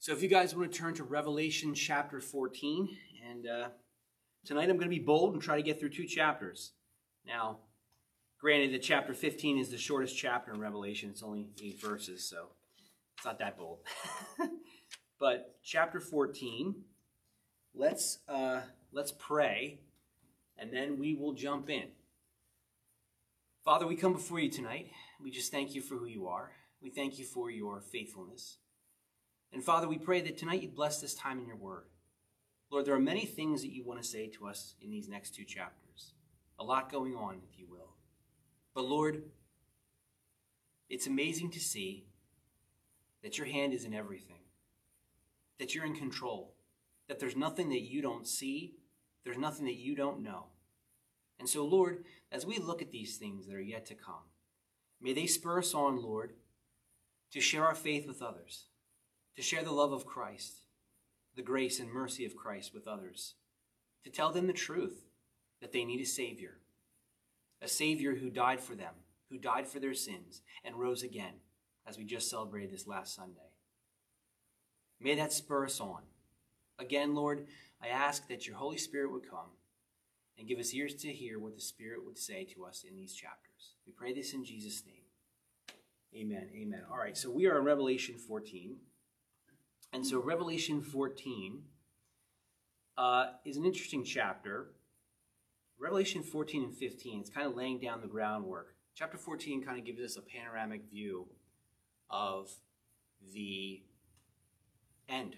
So if you guys want to turn to Revelation chapter 14, and tonight I'm going to be bold and try to get through 2 chapters. Now, granted that chapter 15 is the shortest chapter in Revelation. It's only 8 verses, so it's not that bold. But chapter 14, let's pray, and then we will jump in. Father, we come before you tonight. We just thank you for who you are. We thank you for your faithfulness. And Father, we pray that tonight you'd bless this time in your word. Lord, there are many things that you want to say to us in these next 2 chapters. A lot going on, if you will. But Lord, it's amazing to see that your hand is in everything. That you're in control. That there's nothing that you don't see. There's nothing that you don't know. And so, Lord, as we look at these things that are yet to come, may they spur us on, Lord, to share our faith with others. To share the love of Christ, the grace and mercy of Christ with others, to tell them the truth that they need a Savior who died for them, who died for their sins and rose again, as we just celebrated this last Sunday. May that spur us on. Again, Lord, I ask that your Holy Spirit would come and give us ears to hear what the Spirit would say to us in these chapters. We pray this in Jesus' name. Amen, amen. All right, so we are in Revelation 14. And so Revelation 14 is an interesting chapter. Revelation 14 and 15, it's kind of laying down the groundwork. Chapter 14 kind of gives us a panoramic view of the end,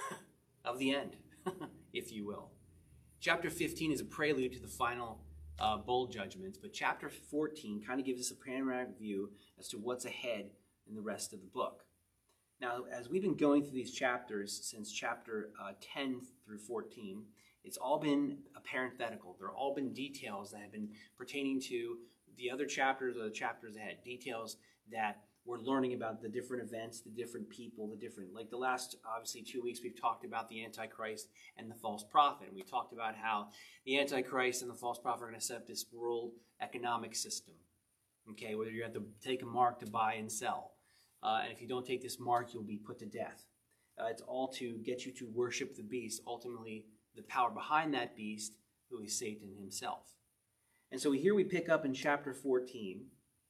if you will. Chapter 15 is a prelude to the final bowl judgments, but chapter 14 kind of gives us a panoramic view as to what's ahead in the rest of the book. Now, as we've been going through these chapters since chapter 10 through 14, it's all been a parenthetical. There have all been details that have been pertaining to the other chapters or the chapters ahead. Details that we're learning about the different events, the different people, like the last, obviously, 2 weeks we've talked about the Antichrist and the false prophet. And we talked about how the Antichrist and the false prophet are going to set up this world economic system. Okay, whether you have to take a mark to buy and sell. And if you don't take this mark, you'll be put to death. It's all to get you to worship the beast, ultimately the power behind that beast, who is Satan himself. And so here we pick up in chapter 14.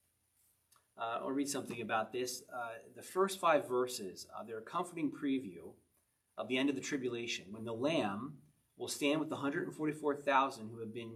I'll read something about this. The first 5 verses, they're a comforting preview of the end of the tribulation, when the Lamb will stand with the 144,000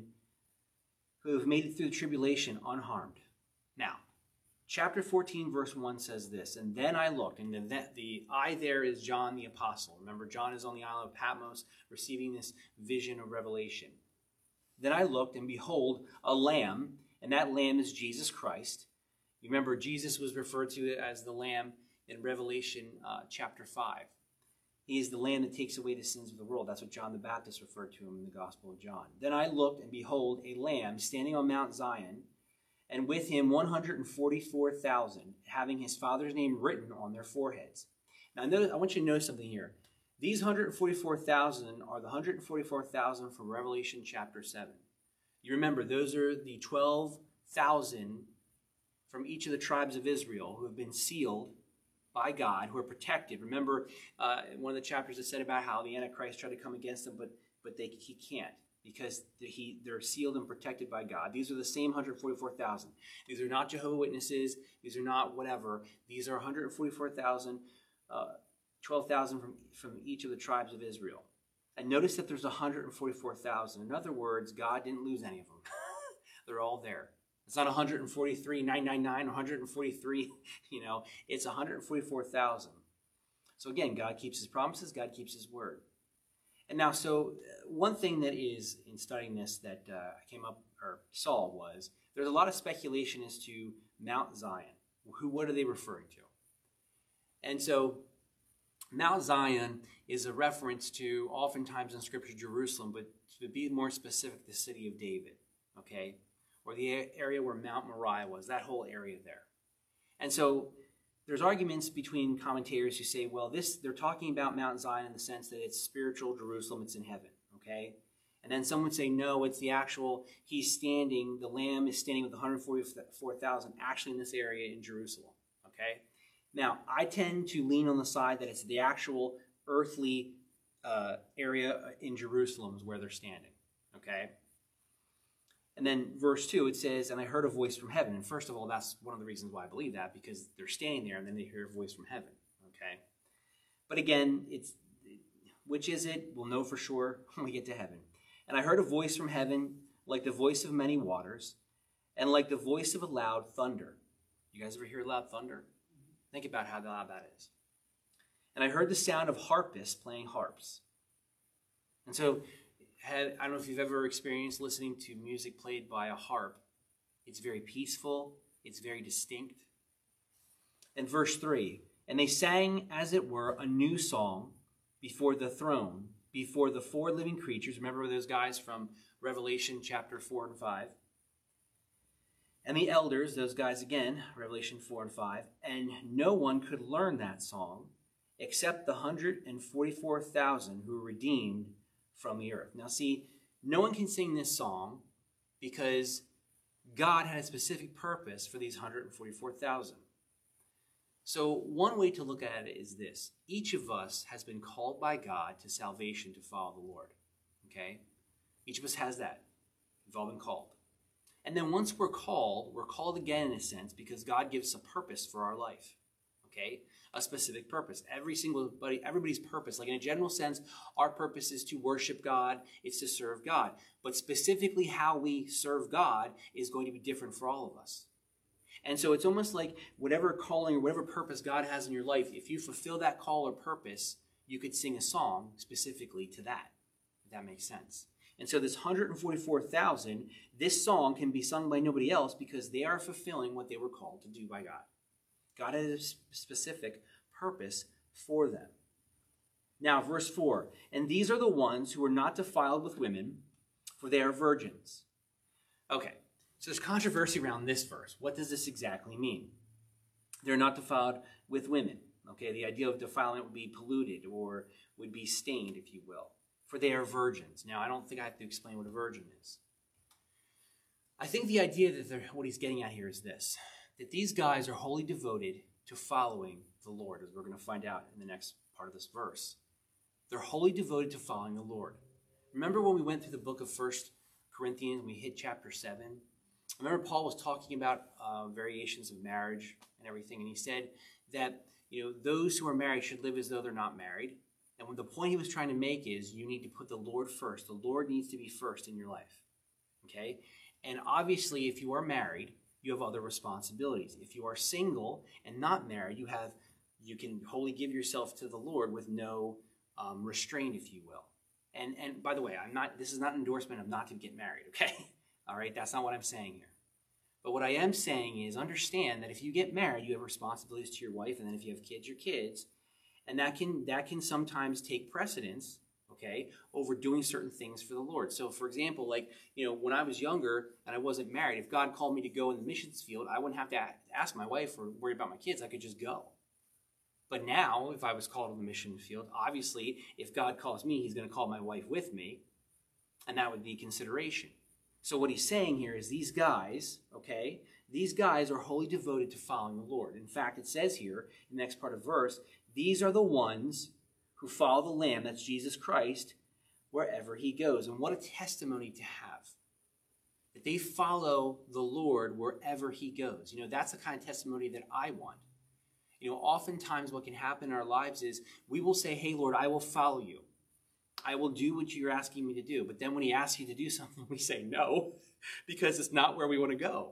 who have made it through the tribulation unharmed. Now, Chapter 14, verse 1 says this, and then I looked, and the I there is John the Apostle. Remember, John is on the island of Patmos receiving this vision of Revelation. Then I looked, and behold, a lamb, and that lamb is Jesus Christ. You remember, Jesus was referred to as the lamb in Revelation chapter 5. He is the lamb that takes away the sins of the world. That's what John the Baptist referred to him in the Gospel of John. Then I looked, and behold, a lamb standing on Mount Zion, and with him 144,000, having his Father's name written on their foreheads. Now, I want you to notice something here. These 144,000 are the 144,000 from Revelation chapter 7. You remember, those are the 12,000 from each of the tribes of Israel who have been sealed by God, who are protected. Remember, one of the chapters is said about how the Antichrist tried to come against them, but he can't. Because they're sealed and protected by God. These are the same 144,000. These are not Jehovah's Witnesses. These are not whatever. These are 144,000, 12,000 from each of the tribes of Israel. And notice that there's 144,000. In other words, God didn't lose any of them. They're all there. It's not 143,999 or 143, it's 144,000. So again, God keeps his promises. God keeps his word. And now, so one thing that is in studying this that I came up or saw was there's a lot of speculation as to Mount Zion. What are they referring to? And so Mount Zion is a reference to, oftentimes in Scripture, Jerusalem, but to be more specific, the city of David, okay? Or the area where Mount Moriah was, that whole area there. And so there's arguments between commentators who say, well, they're talking about Mount Zion in the sense that it's spiritual Jerusalem, it's in heaven, okay? And then some would say, no, it's the actual, the Lamb is standing with 144,000 actually in this area in Jerusalem, okay? Now, I tend to lean on the side that it's the actual earthly area in Jerusalem is where they're standing. Okay? And then verse 2, it says, and I heard a voice from heaven. And first of all, that's one of the reasons why I believe that, because they're standing there and then they hear a voice from heaven. Okay? But again, which is it? We'll know for sure when we get to heaven. And I heard a voice from heaven like the voice of many waters and like the voice of a loud thunder. You guys ever hear loud thunder? Think about how loud that is. And I heard the sound of harpists playing harps. And so, I don't know if you've ever experienced listening to music played by a harp. It's very peaceful. It's very distinct. And verse 3, and they sang, as it were, a new song before the throne, before the four living creatures. Remember those guys from Revelation chapter 4 and 5? And the elders, those guys again, Revelation 4 and 5. And no one could learn that song except the 144,000 who were redeemed from the earth. Now see, no one can sing this song because God had a specific purpose for these 144,000. So one way to look at it is this. Each of us has been called by God to salvation to follow the Lord. Okay? Each of us has that. We've all been called. And then once we're called again in a sense because God gives a purpose for our life. Okay? A specific purpose. Everybody's purpose. Like in a general sense, our purpose is to worship God. It's to serve God. But specifically how we serve God is going to be different for all of us. And so it's almost like whatever calling or whatever purpose God has in your life, if you fulfill that call or purpose, you could sing a song specifically to that, if that makes sense. And so this 144,000, this song can be sung by nobody else because they are fulfilling what they were called to do by God. God has a specific purpose for them. Now, verse 4, and these are the ones who are not defiled with women, for they are virgins. Okay, so there's controversy around this verse. What does this exactly mean? They're not defiled with women. Okay, the idea of defilement would be polluted or would be stained, if you will. For they are virgins. Now, I don't think I have to explain what a virgin is. I think the idea that what he's getting at here is this, that these guys are wholly devoted to following the Lord, as we're going to find out in the next part of this verse. They're wholly devoted to following the Lord. Remember when we went through the book of 1 Corinthians and we hit chapter 7? Remember Paul was talking about variations of marriage and everything, and he said that those who are married should live as though they're not married. And the point he was trying to make is you need to put the Lord first. The Lord needs to be first in your life. Okay? And obviously, if you are married, you have other responsibilities. If you are single and not married, you can wholly give yourself to the Lord with no restraint, if you will. And by the way, this is not an endorsement of not to get married, okay? All right, that's not what I'm saying here. But what I am saying is understand that if you get married, you have responsibilities to your wife, and then if you have kids, your kids. And that can sometimes take precedence, okay, over doing certain things for the Lord. So, for example, when I was younger and I wasn't married, if God called me to go in the missions field, I wouldn't have to ask my wife or worry about my kids. I could just go. But now, if I was called to the mission field, obviously, if God calls me, he's going to call my wife with me, and that would be consideration. So what he's saying here is these guys, okay, these guys are wholly devoted to following the Lord. In fact, it says here, in the next part of the verse, these are the ones who follow the Lamb, that's Jesus Christ, wherever he goes. And what a testimony to have. That they follow the Lord wherever he goes. That's the kind of testimony that I want. Oftentimes what can happen in our lives is we will say, hey, Lord, I will follow you. I will do what you're asking me to do. But then when he asks you to do something, we say no, because it's not where we want to go.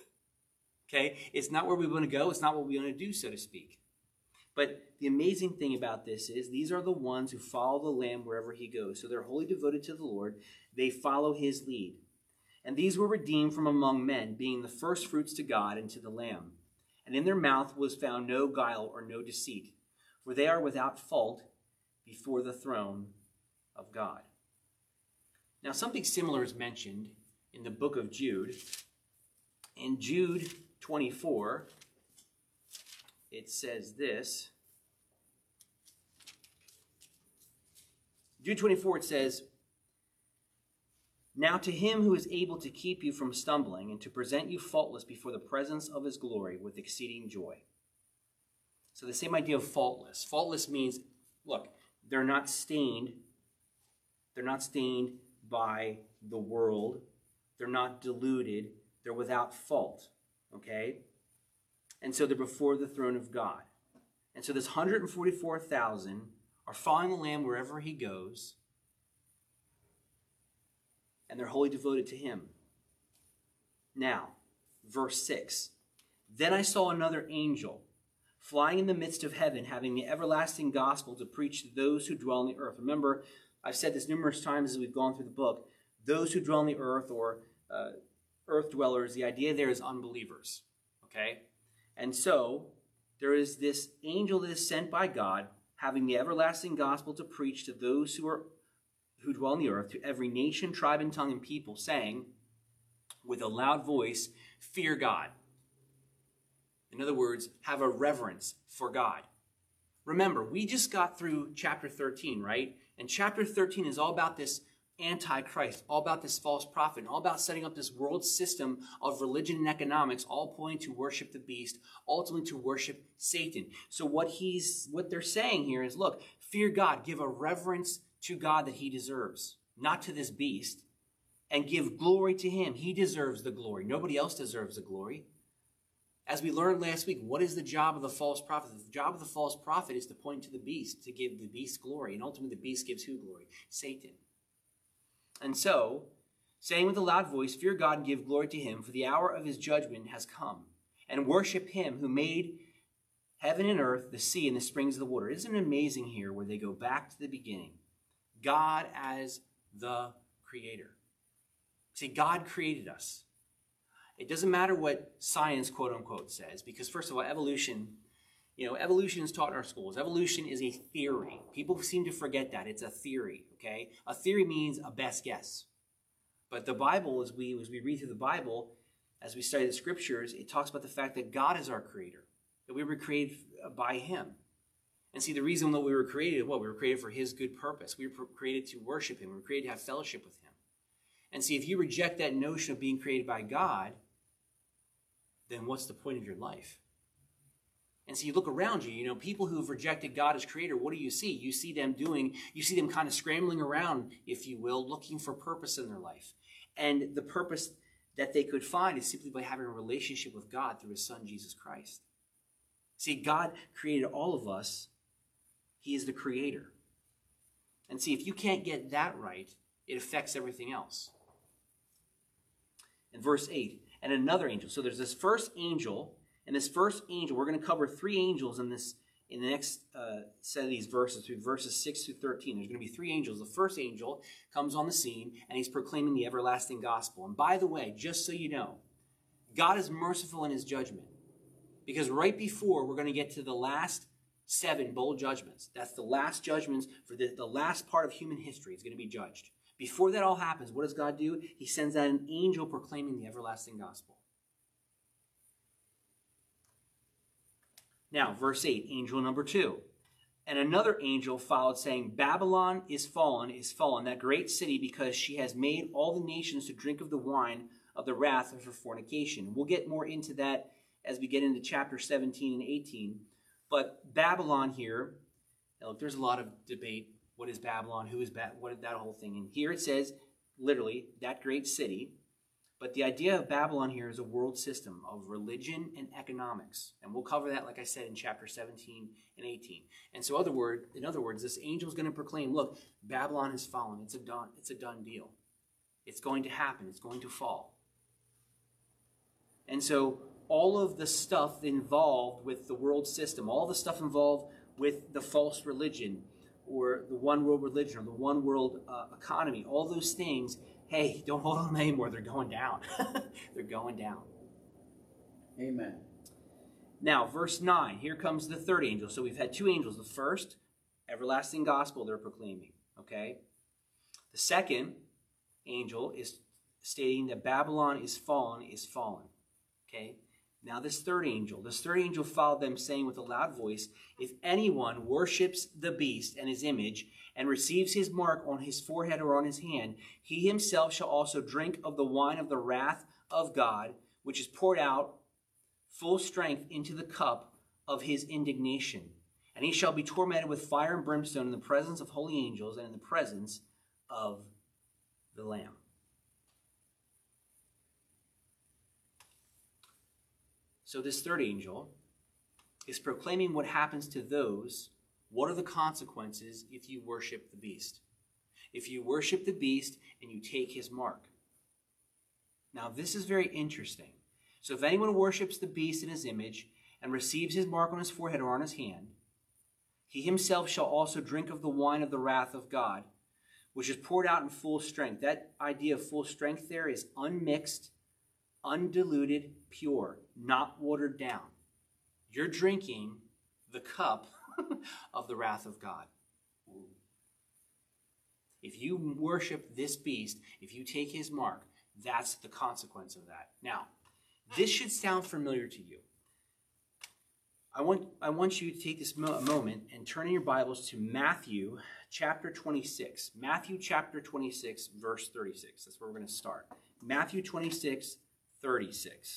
Okay? It's not where we want to go. It's not what we want to do, so to speak. But the amazing thing about this is these are the ones who follow the Lamb wherever he goes. So they're wholly devoted to the Lord. They follow his lead. And these were redeemed from among men, being the first fruits to God and to the Lamb. And in their mouth was found no guile or no deceit, for they are without fault before the throne of God. Now, something similar is mentioned in the book of Jude. In Jude 24, it says this. Jude 24, it says, now to him who is able to keep you from stumbling and to present you faultless before the presence of his glory with exceeding joy. So the same idea of faultless. Faultless means, look, They're not stained. They're not stained by the world. They're not deluded. They're without fault. Okay? And so they're before the throne of God. And so this 144,000 are following the Lamb wherever he goes. And they're wholly devoted to him. Now, verse 6. Then I saw another angel flying in the midst of heaven, having the everlasting gospel to preach to those who dwell on the earth. Remember, I've said this numerous times as we've gone through the book. Those who dwell on the earth, or earth dwellers, the idea there is unbelievers. Okay? And so, there is this angel that is sent by God, having the everlasting gospel to preach to those who dwell on the earth, to every nation, tribe, and tongue and people, saying, with a loud voice, fear God. In other words, have a reverence for God. Remember, we just got through chapter 13, right? And chapter 13 is all about this Antichrist, all about this false prophet, all about setting up this world system of religion and economics, all pointing to worship the beast, ultimately to worship Satan. So what they're saying here is, look, fear God, give a reverence to God that he deserves, not to this beast, and give glory to him. He deserves the glory. Nobody else deserves the glory. As we learned last week, what is the job of the false prophet? The job of the false prophet is to point to the beast, to give the beast glory. And ultimately, the beast gives who glory? Satan. And so, saying with a loud voice, fear God and give glory to him, for the hour of his judgment has come. And worship him who made heaven and earth, the sea, and the springs of the water. Isn't it amazing here where they go back to the beginning? God as the creator. See, God created us. It doesn't matter what science, quote unquote, says, because first of all, evolution is taught in our schools. Evolution is a theory. People seem to forget that. It's a theory, okay? A theory means a best guess. But the Bible, as we read through the Bible, as we study the scriptures, it talks about the fact that God is our creator, that we were created by him. And see, the reason that we were created, we were created for his good purpose. We were created to worship him. We were created to have fellowship with him. And see, if you reject that notion of being created by God, then what's the point of your life? And so you look around you, people who've rejected God as creator, what do you see? You see them kind of scrambling around, if you will, looking for purpose in their life. And the purpose that they could find is simply by having a relationship with God through his son, Jesus Christ. See, God created all of us. He is the creator. And see, if you can't get that right, it affects everything else. In verse 8, and another angel. So there's this first angel, and this first angel, we're going to cover three angels in the next set of these verses, through verses 6 through 13. There's going to be three angels. The first angel comes on the scene, and he's proclaiming the everlasting gospel. And by the way, just so you know, God is merciful in his judgment. Because right before, we're going to get to the last 7 bowl judgments. That's the last judgments for the last part of human history is going to be judged. Before that all happens, what does God do? He sends out an angel proclaiming the everlasting gospel. Now, verse 8, angel number 2. And another angel followed, saying, Babylon is fallen, that great city, because she has made all the nations to drink of the wine of the wrath of her fornication. We'll get more into that as we get into chapter 17 and 18. But Babylon here, look, there's a lot of debate. What is Babylon? Who is what is that whole thing? And here it says, literally, that great city. But the idea of Babylon here is a world system of religion and economics. And we'll cover that, like I said, in chapter 17 and 18. And so in other words, this angel is going to proclaim, look, Babylon has fallen. It's a done deal. It's going to happen. It's going to fall. And so all of the stuff involved with the world system, all the stuff involved with the false religion, or the one world religion, or the one world economy, all those things, hey, don't hold on anymore. They're going down. They're going down. Amen. Now, verse 9, here comes the third angel. So we've had 2 angels. The first, everlasting gospel they're proclaiming, okay? The second angel is stating that Babylon is fallen, okay? Now this third angel followed them, saying with a loud voice, if anyone worships the beast and his image and receives his mark on his forehead or on his hand, he himself shall also drink of the wine of the wrath of God, which is poured out full strength into the cup of his indignation. And he shall be tormented with fire and brimstone in the presence of holy angels and in the presence of the Lamb. So this third angel is proclaiming what happens to those. What are the consequences if you worship the beast? If you worship the beast and you take his mark. Now this is very interesting. So if anyone worships the beast in his image and receives his mark on his forehead or on his hand, he himself shall also drink of the wine of the wrath of God, which is poured out in full strength. That idea of full strength there is unmixed, undiluted, pure, not watered down. You're drinking the cup of the wrath of God. If you worship this beast, if you take his mark, that's the consequence of that. Now, this should sound familiar to you. I want you to take this moment and turn in your Bibles to Matthew chapter 26. Matthew chapter 26, verse 36. That's where we're going to start. Matthew 26, 36.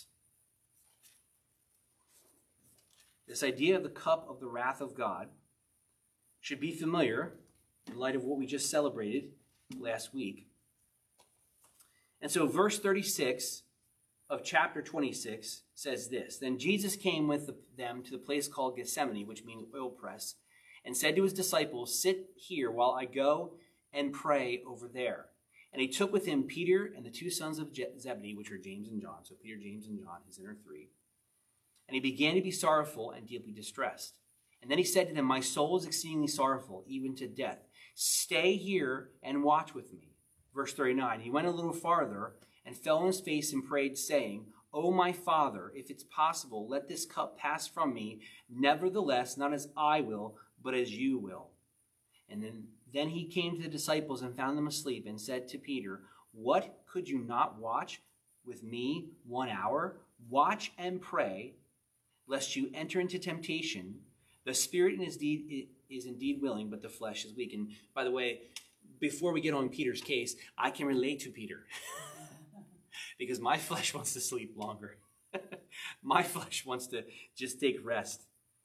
This idea of the cup of the wrath of God should be familiar in light of what we just celebrated last week. And so verse 36 of chapter 26 says this: Then Jesus came with them to the place called Gethsemane, which means oil press, and said to his disciples, Sit here while I go and pray over there. And he took with him Peter and the two sons of Zebedee, which are James and John. So Peter, James, and John, his inner three. And he began to be sorrowful and deeply distressed. And then he said to them, My soul is exceedingly sorrowful, even to death. Stay here and watch with me. Verse 39, he went a little farther and fell on his face and prayed, saying, O my Father, if it's possible, let this cup pass from me. Nevertheless, not as I will, but as you will. And then he came to the disciples and found them asleep and said to Peter, What, could you not watch with me 1 hour? Watch and pray, lest you enter into temptation. The spirit is indeed willing, but the flesh is weak. And by the way, before we get on Peter's case, I can relate to Peter. Because my flesh wants to sleep longer. My flesh wants to just take rest.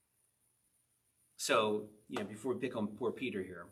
So, before we pick on poor Peter here.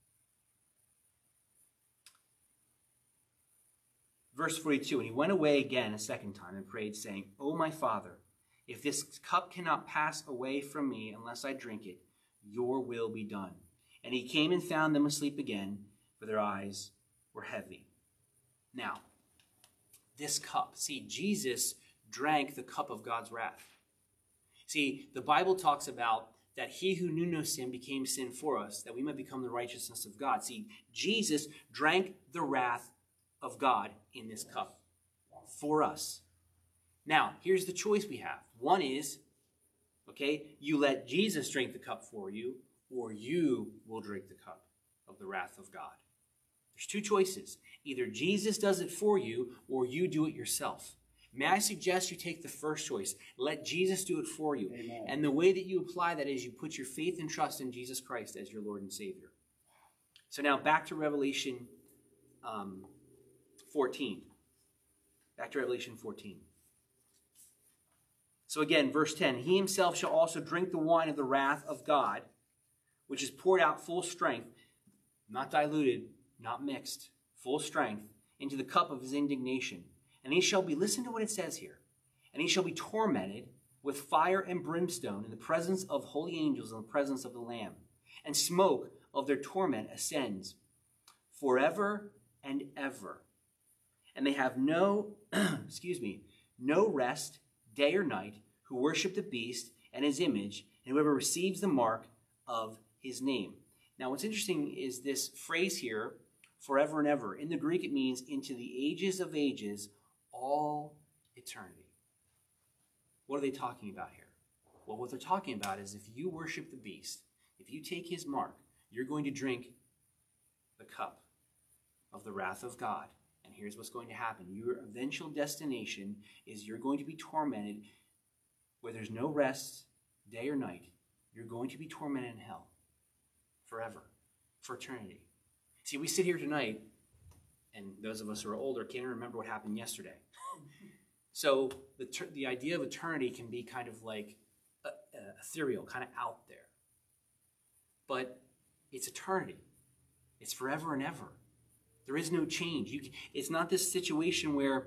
Verse 42, and he went away again a second time and prayed, saying, O my Father, if this cup cannot pass away from me unless I drink it, your will be done. And he came and found them asleep again, for their eyes were heavy. Now, this cup. See, Jesus drank the cup of God's wrath. See, the Bible talks about that he who knew no sin became sin for us, that we might become the righteousness of God. See, Jesus drank the wrath of God in this cup for us. Now, here's the choice we have. One is, you let Jesus drink the cup for you, or you will drink the cup of the wrath of God. There's two choices. Either Jesus does it for you, or you do it yourself. May I suggest you take the first choice. Let Jesus do it for you. Amen. And the way that you apply that is you put your faith and trust in Jesus Christ as your Lord and Savior. So now back to Revelation 14. Back to Revelation 14. So again, verse 10, he himself shall also drink the wine of the wrath of God, which is poured out full strength, not diluted, not mixed, full strength, into the cup of his indignation. And he shall be, listen to what it says here, and he shall be tormented with fire and brimstone in the presence of holy angels and the presence of the Lamb. And smoke of their torment ascends forever and ever. And they have no rest, day or night, who worship the beast and his image, and whoever receives the mark of his name. Now, what's interesting is this phrase here, forever and ever. In the Greek, it means into the ages of ages, all eternity. What are they talking about here? Well, what they're talking about is if you worship the beast, if you take his mark, you're going to drink the cup of the wrath of God. And here's what's going to happen. Your eventual destination is you're going to be tormented where there's no rest, day or night. You're going to be tormented in hell forever, for eternity. See, we sit here tonight, and those of us who are older can't remember what happened yesterday. So the idea of eternity can be kind of like ethereal, kind of out there. but it's eternity. It's forever and ever. There is no change. It's not this situation where,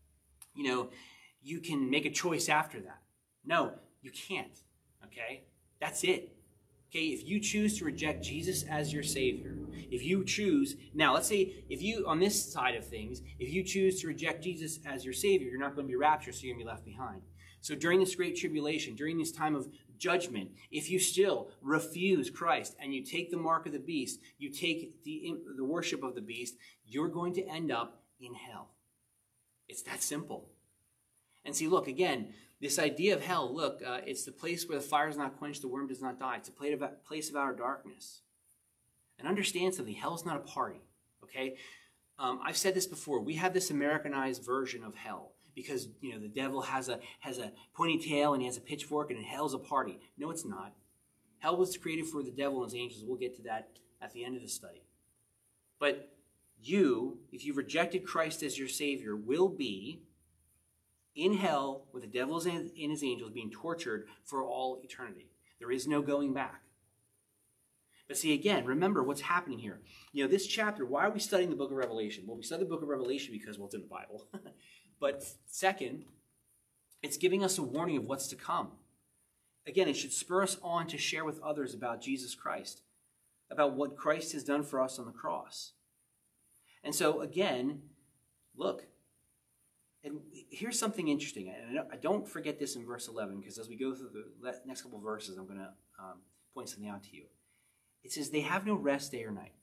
you can make a choice after that. No, you can't. Okay? That's it. Okay, if you choose to reject Jesus as your Savior, if you choose, now let's say if you, on this side of things, if you choose to reject Jesus as your Savior, you're not going to be raptured, so you're going to be left behind. So during this great tribulation, during this time of judgment, if you still refuse Christ and you take the mark of the beast, you take the worship of the beast, you're going to end up in hell. It's that simple. And see, look, again, this idea of hell, look, it's the place where the fire is not quenched, the worm does not die. It's a place of outer darkness. And understand something, hell's not a party, okay? I've said this before. We have this Americanized version of hell because, the devil has a pointy tail and he has a pitchfork and hell's a party. No, it's not. Hell was created for the devil and his angels. We'll get to that at the end of the study. But you, if you've rejected Christ as your Savior, will be in hell with the devil and his angels being tortured for all eternity. There is no going back. But see, again, remember what's happening here. This chapter, why are we studying the book of Revelation? Well, we study the book of Revelation because, it's in the Bible. But second, it's giving us a warning of what's to come. Again, it should spur us on to share with others about Jesus Christ, about what Christ has done for us on the cross. And so, again, look, and here's something interesting. And I don't forget this in verse 11, because as we go through the next couple of verses, I'm going to point something out to you. It says, they have no rest day or night,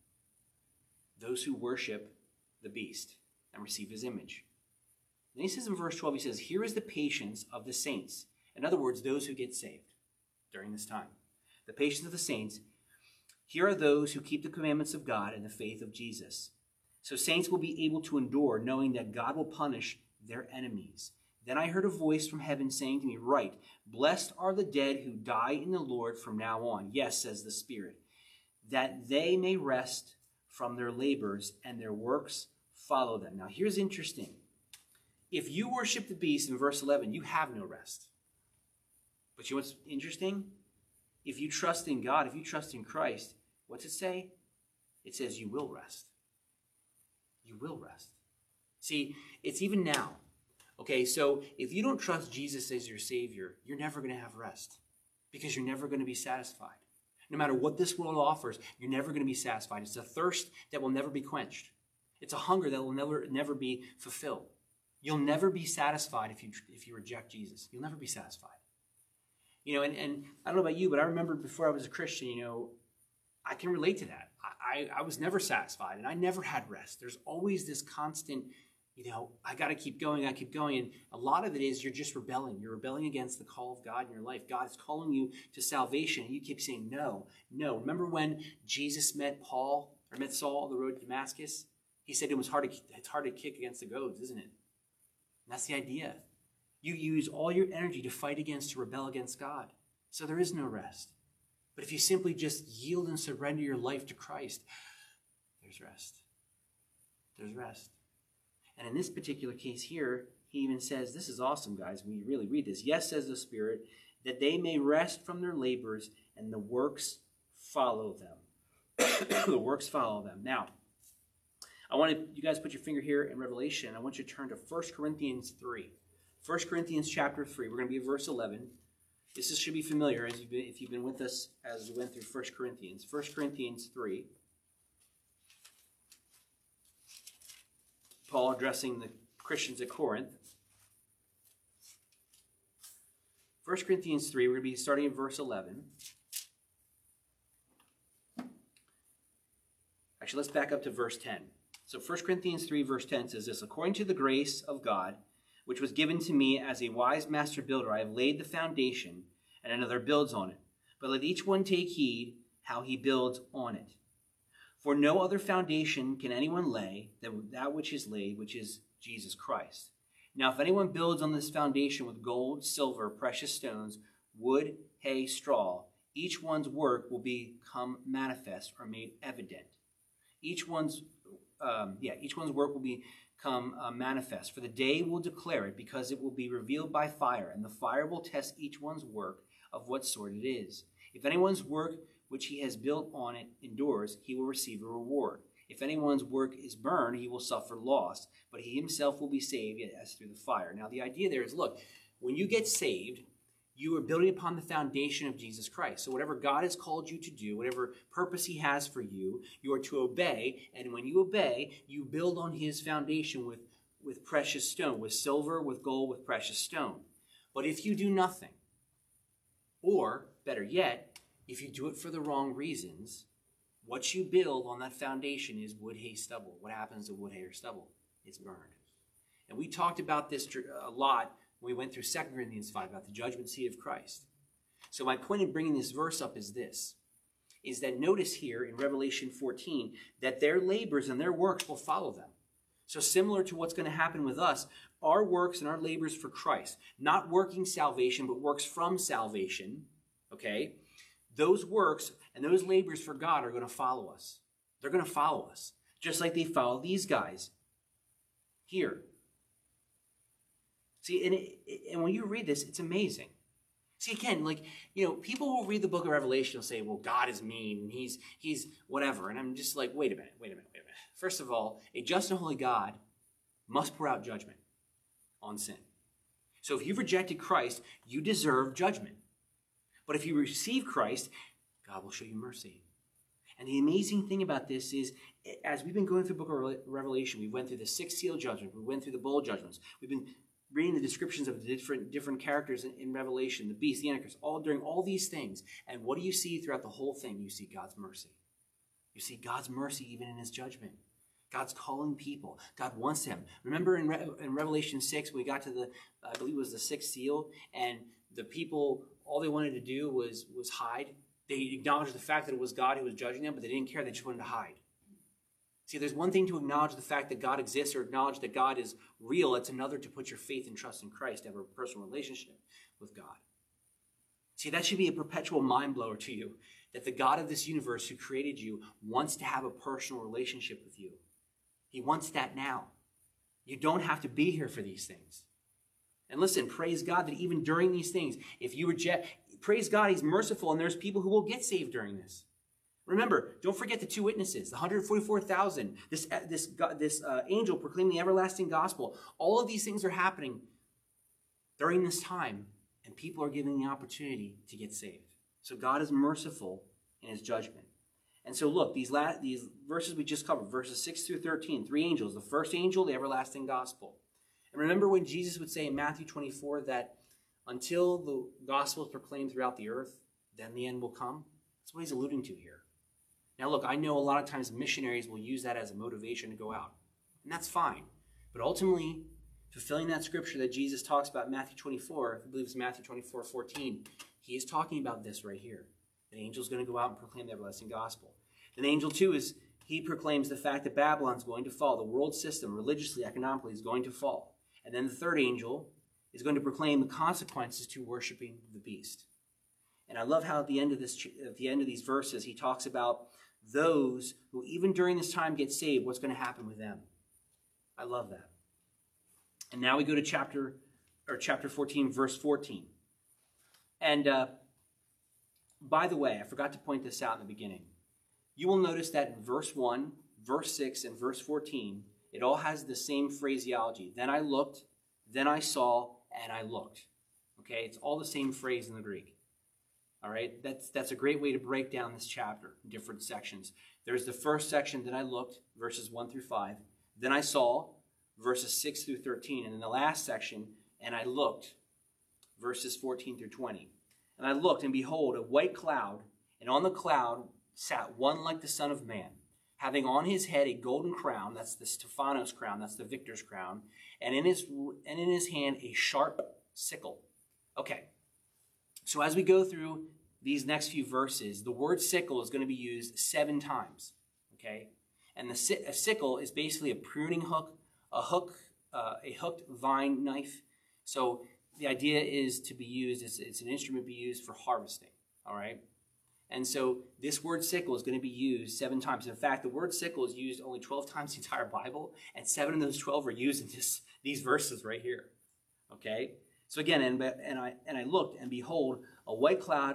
those who worship the beast and receive his image. Then he says in verse 12, he says, here is the patience of the saints. In other words, those who get saved during this time. The patience of the saints. Here are those who keep the commandments of God and the faith of Jesus. So saints will be able to endure, knowing that God will punish their enemies. Then I heard a voice from heaven saying to me, write, blessed are the dead who die in the Lord from now on. Yes, says the Spirit, that they may rest from their labors and their works follow them. Now here's interesting. If you worship the beast in verse 11, you have no rest. But you know what's interesting? If you trust in God, if you trust in Christ, what's it say? It says you will rest. You will rest. See, it's even now. Okay, so if you don't trust Jesus as your Savior, you're never going to have rest because you're never going to be satisfied. No matter what this world offers, you're never going to be satisfied. It's a thirst that will never be quenched. It's a hunger that will never be fulfilled. You'll never be satisfied if you reject Jesus. You'll never be satisfied. And I don't know about you, but I remember before I was a Christian, I can relate to that. I was never satisfied, and I never had rest. There's always this constant, I got to keep going, I keep going. And a lot of it is you're just rebelling. You're rebelling against the call of God in your life. God is calling you to salvation, and you keep saying no, no. Remember when Jesus met Saul on the road to Damascus? He said it's hard to kick against the goads, isn't it? And that's the idea. You use all your energy to rebel against God. So there is no rest. But if you simply just yield and surrender your life to Christ, there's rest. There's rest. And in this particular case here, he even says, this is awesome, guys, when you really read this. Yes, says the Spirit, that they may rest from their labors and the works follow them. The works follow them. Now, I want you guys put your finger here in Revelation. I want you to turn to 1 Corinthians 3. 1 Corinthians chapter 3. We're going to be at verse 11. This should be familiar if you've been with us as we went through 1 Corinthians. 1 Corinthians 3. Paul addressing the Christians at Corinth. 1 Corinthians 3, we're going to be starting in verse 11. Actually, let's back up to verse 10. So 1 Corinthians 3, verse 10 says this, according to the grace of God, which was given to me as a wise master builder, I have laid the foundation, and another builds on it. But let each one take heed how he builds on it. For no other foundation can anyone lay than that which is laid, which is Jesus Christ. Now, if anyone builds on this foundation with gold, silver, precious stones, wood, hay, straw, each one's work will become manifest or made evident. Each one's work will become manifest. For the day will declare it, because it will be revealed by fire, and the fire will test each one's work of what sort it is. If anyone's work which he has built on it endures, he will receive a reward. If anyone's work is burned, he will suffer loss, but he himself will be saved, yet as through the fire. Now, the idea there is, look, when you get saved, you are building upon the foundation of Jesus Christ. So whatever God has called you to do, whatever purpose he has for you, you are to obey. And when you obey, you build on his foundation with precious stone, with silver, with gold, with precious stone. But if you do nothing, or better yet, if you do it for the wrong reasons, what you build on that foundation is wood, hay, stubble. What happens to wood, hay, or stubble? It's burned. And we talked about this a lot when we went through 2 Corinthians 5 about the judgment seat of Christ. So my point in bringing this verse up is this, is that notice here in Revelation 14 that their labors and their works will follow them. So similar to what's going to happen with us, our works and our labors for Christ, not working salvation, but works from salvation, okay? Those works and those labors for God are going to follow us. They're going to follow us, just like they follow these guys here. See, and when you read this, it's amazing. See, again, people will read the book of Revelation and say, well, God is mean, and he's whatever. And I'm just like, wait a minute. First of all, a just and holy God must pour out judgment on sin. So if you've rejected Christ, you deserve judgment. But if you receive Christ, God will show you mercy. And the amazing thing about this is, as we've been going through the book of Revelation, we went through the 6th seal judgment, we went through the bowl judgments, we've been reading the descriptions of the different characters in Revelation, the beast, the Antichrist, during all these things. And what do you see throughout the whole thing? You see God's mercy. You see God's mercy even in his judgment. God's calling people. God wants them. Remember in Revelation 6, we got to I believe it was the 6th seal, and the people, all they wanted to do was hide. They acknowledged the fact that it was God who was judging them, but they didn't care. They just wanted to hide. See, there's one thing to acknowledge the fact that God exists or acknowledge that God is real. It's another to put your faith and trust in Christ, to have a personal relationship with God. See, that should be a perpetual mind blower to you, that the God of this universe who created you wants to have a personal relationship with you. He wants that now. You don't have to be here for these things. And listen, praise God that even during these things, if you reject, praise God, he's merciful, and there's people who will get saved during this. Remember, don't forget the 2 witnesses, the 144,000, this angel proclaiming the everlasting gospel. All of these things are happening during this time, and people are given the opportunity to get saved. So God is merciful in his judgment. And so look, these verses we just covered, verses 6 through 13, 3 angels. The first angel, the everlasting gospel. And remember when Jesus would say in Matthew 24 that until the gospel is proclaimed throughout the earth, then the end will come? That's what he's alluding to here. Now look, I know a lot of times missionaries will use that as a motivation to go out. And that's fine. But ultimately, fulfilling that scripture that Jesus talks about in Matthew 24, I believe it's Matthew 24:14, he is talking about this right here. The angel's going to go out and proclaim the everlasting gospel. And angel 2 he proclaims the fact that Babylon's going to fall. The world system, religiously, economically, is going to fall. And then the third angel is going to proclaim the consequences to worshiping the beast. And I love how at the end of these verses, he talks about those who even during this time get saved, what's going to happen with them. I love that. And now we go to chapter 14, verse 14. And by the way, I forgot to point this out in the beginning. You will notice that in verse 1, verse 6, and verse 14, it all has the same phraseology. Then I looked, then I saw, and I looked. Okay, it's all the same phrase in the Greek. All right, that's a great way to break down this chapter in different sections. There's the first section, then I looked, verses 1 through 5. Then I saw, verses 6 through 13. And then the last section, and I looked, verses 14 through 20. And I looked, and behold, a white cloud, and on the cloud sat one like the Son of Man, having on his head a golden crown, that's the Stephanos crown, that's the victor's crown, and in his hand a sharp sickle. Okay, so as we go through these next few verses, the word sickle is going to be used 7 times, okay? And a sickle is basically a pruning hook, a hooked vine knife. So the idea is to be used, it's an instrument to be used for harvesting, all right? And so this word sickle is going to be used 7 times. In fact, the word sickle is used only 12 times in the entire Bible, and 7 of those 12 are used in these verses right here, okay? So again, and I looked, and behold, a white cloud,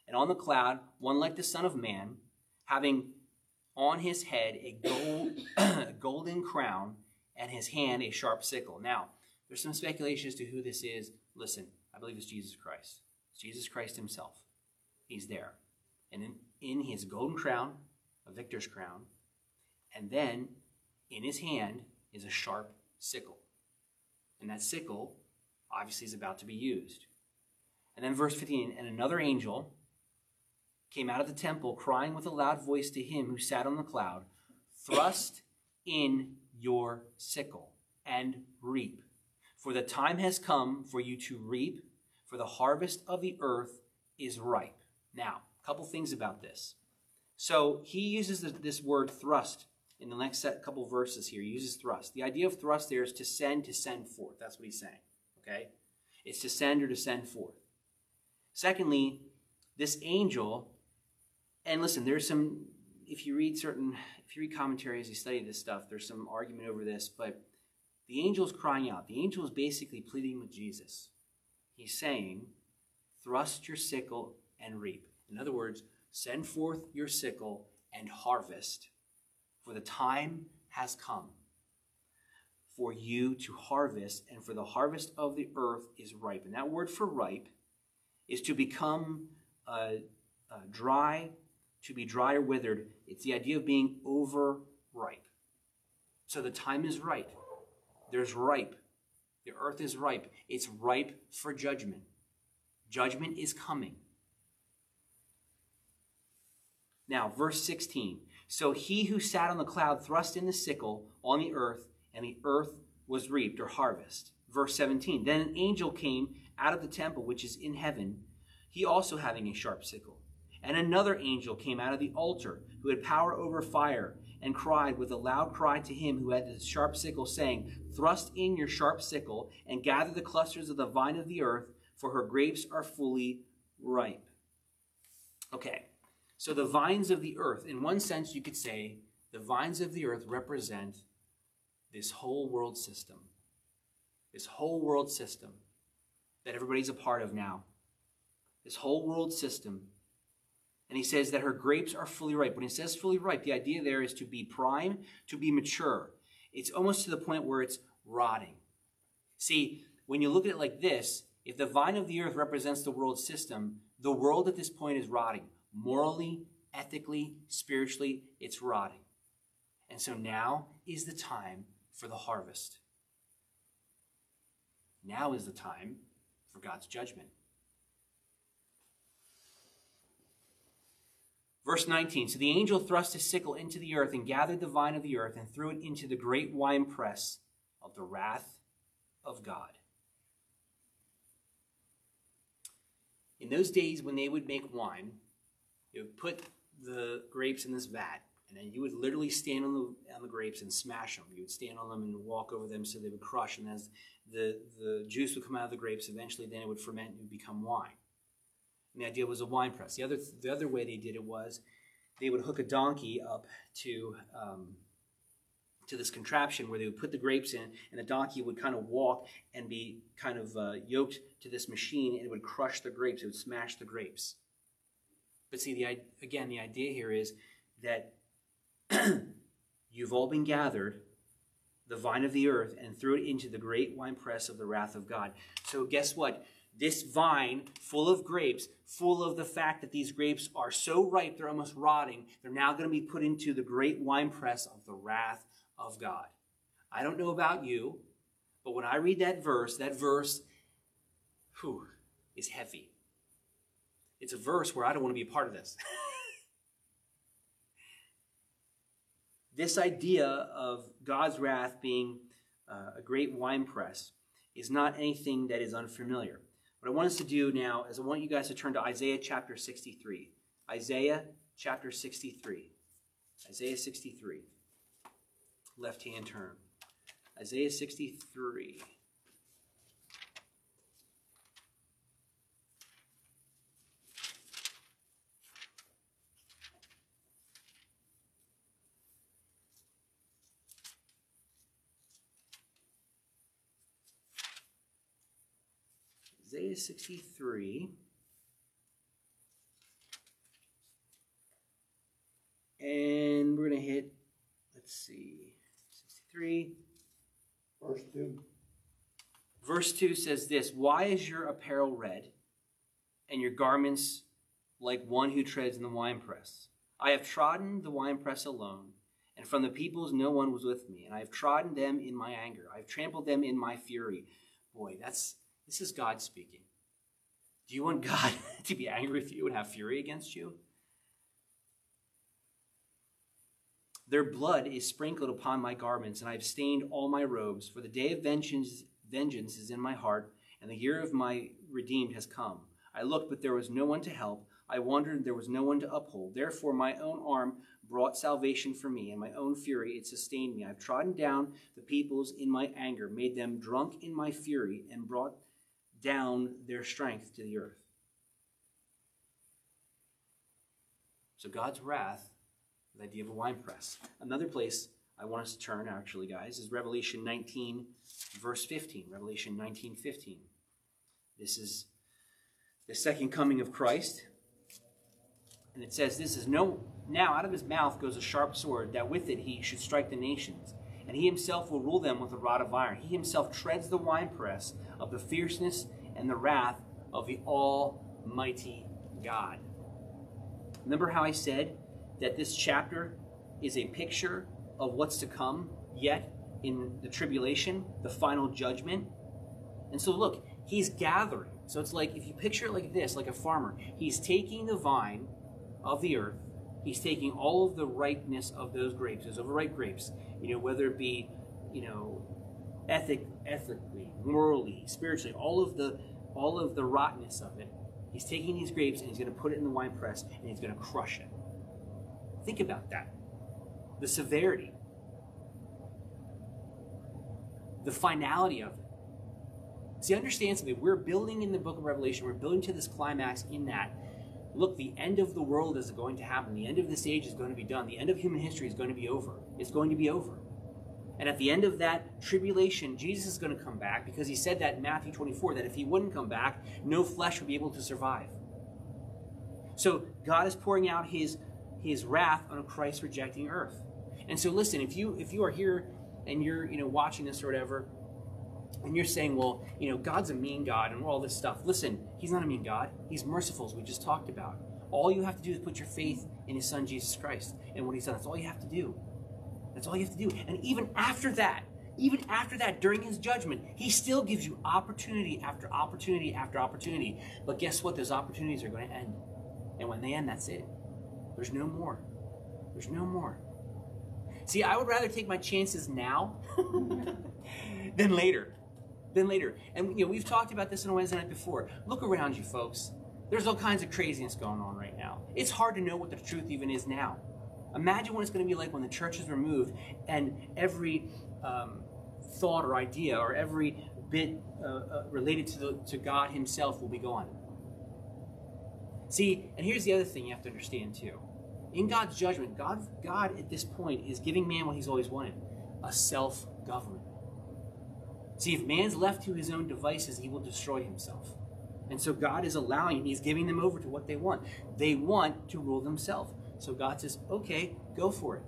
And on the cloud, one like the Son of Man, having on his head a golden crown, and his hand a sharp sickle. Now, there's some speculation as to who this is. Listen, I believe it's Jesus Christ. It's Jesus Christ himself. He's there. And in his golden crown, a victor's crown, and then in his hand is a sharp sickle. And that sickle obviously is about to be used. And then verse 15, and another angel came out of the temple, crying with a loud voice to him who sat on the cloud, thrust in your sickle and reap. For the time has come for you to reap, for the harvest of the earth is ripe. Now, a couple things about this. So he uses this word thrust in the next couple verses here. He uses thrust. The idea of thrust there is to send forth. That's what he's saying. Okay? It's to send or to send forth. Secondly, this angel, and listen, there's some, if you read commentaries, you study this stuff, there's some argument over this, but the angel is crying out. The angel is basically pleading with Jesus. He's saying, thrust your sickle and reap. In other words, send forth your sickle and harvest, for the time has come for you to harvest, and for the harvest of the earth is ripe. And that word for ripe is to become dry, to be dry or withered. It's the idea of being overripe. So the time is right. There's ripe. The earth is ripe. It's ripe for judgment. Judgment is coming. Now, verse 16. So he who sat on the cloud thrust in the sickle on the earth, and the earth was reaped, or harvest. Verse 17. Then an angel came out of the temple which is in heaven, he also having a sharp sickle. And another angel came out of the altar, who had power over fire, and cried with a loud cry to him who had the sharp sickle, saying, thrust in your sharp sickle, and gather the clusters of the vine of the earth, for her grapes are fully ripe. Okay, so the vines of the earth, in one sense you could say, the vines of the earth represent this whole world system. This whole world system that everybody's a part of now. This whole world system. And he says that her grapes are fully ripe. When he says fully ripe, the idea there is to be prime, to be mature. It's almost to the point where it's rotting. See, when you look at it like this, if the vine of the earth represents the world system, the world at this point is rotting. Morally, ethically, spiritually, it's rotting. And so now is the time for the harvest. Now is the time for God's judgment. Verse 19, so the angel thrust his sickle into the earth and gathered the vine of the earth and threw it into the great winepress of the wrath of God. In those days when they would make wine, they would put the grapes in this vat, and then you would literally stand on the grapes and smash them. You would stand on them and walk over them so they would crush, and as the juice would come out of the grapes, eventually then it would ferment and it would become wine. And the idea was a wine press. The other way they did it was they would hook a donkey up to this contraption where they would put the grapes in, and the donkey would kind of walk and be kind of yoked to this machine, and it would crush the grapes. It would smash the grapes. But see, the idea here is that you've all been gathered, the vine of the earth, and threw it into the great winepress of the wrath of God. So guess what? This vine, full of grapes, full of the fact that these grapes are so ripe, they're almost rotting, they're now going to be put into the great winepress of the wrath of God. I don't know about you, but when I read that verse is heavy. It's a verse where I don't want to be a part of this. This idea of God's wrath being a great winepress is not anything that is unfamiliar. What I want us to do now is I want you guys to turn to Isaiah chapter 63. Isaiah chapter 63. Isaiah 63. Left-hand turn. Isaiah 63. Isaiah 63. let's see, 63. Verse 2. Verse 2 says this, why is your apparel red, and your garments like one who treads in the winepress? I have trodden the winepress alone, and from the peoples no one was with me, and I have trodden them in my anger. I have trampled them in my fury. Boy, this is God speaking. Do you want God to be angry with you and have fury against you? Their blood is sprinkled upon my garments, and I have stained all my robes. For the day of vengeance is in my heart, and the year of my redeemed has come. I looked, but there was no one to help. I wandered, there was no one to uphold. Therefore my own arm brought salvation for me, and my own fury it sustained me. I have trodden down the peoples in my anger, made them drunk in my fury, and brought down their strength to the earth. So God's wrath, the idea of a winepress. Another place I want us to turn, actually, guys, is Revelation 19, verse 15. Revelation 19:15. This is the second coming of Christ. And it says, this is now out of his mouth goes a sharp sword, that with it he should strike the nations. And he himself will rule them with a rod of iron. He himself treads the winepress of the fierceness and the wrath of the Almighty God. Remember how I said that this chapter is a picture of what's to come yet in the tribulation, the final judgment? And so look, he's gathering. So it's like, if you picture it like this, like a farmer, he's taking the vine of the earth, he's taking all of the ripeness of those grapes, those overripe grapes, whether it be, ethically, morally, spiritually, all of the rottenness of it. He's taking these grapes and he's going to put it in the wine press and he's going to crush it. Think about that. The severity. The finality of it. See, understand something. We're building in the book of Revelation. We're building to this climax in that, look, the end of the world is going to happen. The end of this age is going to be done. The end of human history is going to be over. It's going to be over. And at the end of that tribulation, Jesus is going to come back, because he said that in Matthew 24, that if he wouldn't come back, no flesh would be able to survive. So God is pouring out his wrath on a Christ-rejecting earth. And so listen, if you are here and you're watching this or whatever, and you're saying, well, God's a mean God and all this stuff. Listen, he's not a mean God. He's merciful, as we just talked about. All you have to do is put your faith in his son, Jesus Christ, and what he's done. That's all you have to do. That's all you have to do. And even after that, during his judgment, he still gives you opportunity after opportunity after opportunity. But guess what? Those opportunities are going to end. And when they end, that's it. There's no more. There's no more. See, I would rather take my chances now than later. And we've talked about this on Wednesday night before. Look around you, folks. There's all kinds of craziness going on right now. It's hard to know what the truth even is now. Imagine what it's going to be like when the church is removed and every thought or idea or every bit related to God himself will be gone. See, and here's the other thing you have to understand too. In God's judgment, God at this point is giving man what he's always wanted, a self-government. See, if man's left to his own devices, he will destroy himself. And so God is allowing, he's giving them over to what they want. They want to rule themselves. So God says, okay, go for it.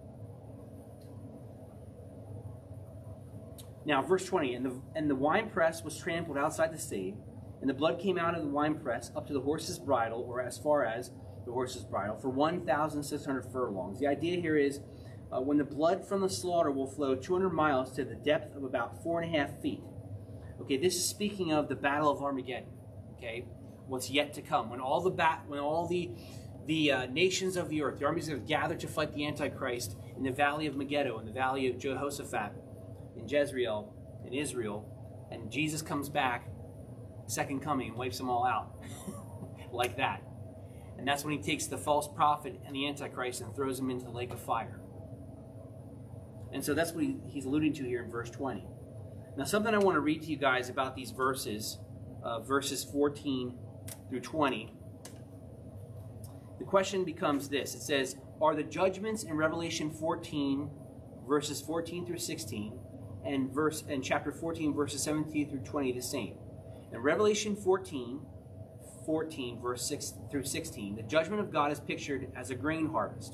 Now, verse 20, and the winepress was trampled outside the city, and the blood came out of the winepress up to the horse's bridle, or as far as the horse's bridle, for 1,600 furlongs. The idea here is when the blood from the slaughter will flow 200 miles to the depth of about 4.5 feet. Okay, this is speaking of the Battle of Armageddon. Okay, what's yet to come, when all the nations of the earth, the armies have gathered to fight the Antichrist in the valley of Megiddo, in the valley of Jehoshaphat, in Jezreel, in Israel, and Jesus comes back, second coming, and wipes them all out. Like that. And that's when he takes the false prophet and the Antichrist and throws them into the lake of fire. And so that's what he's alluding to here in verse 20. Now, something I want to read to you guys about these verses, verses 14 through 20. The question becomes this. It says, are the judgments in Revelation 14, verses 14 through 16, and chapter 14, verses 17 through 20 the same? In Revelation 14, verse 6 through 16, the judgment of God is pictured as a grain harvest.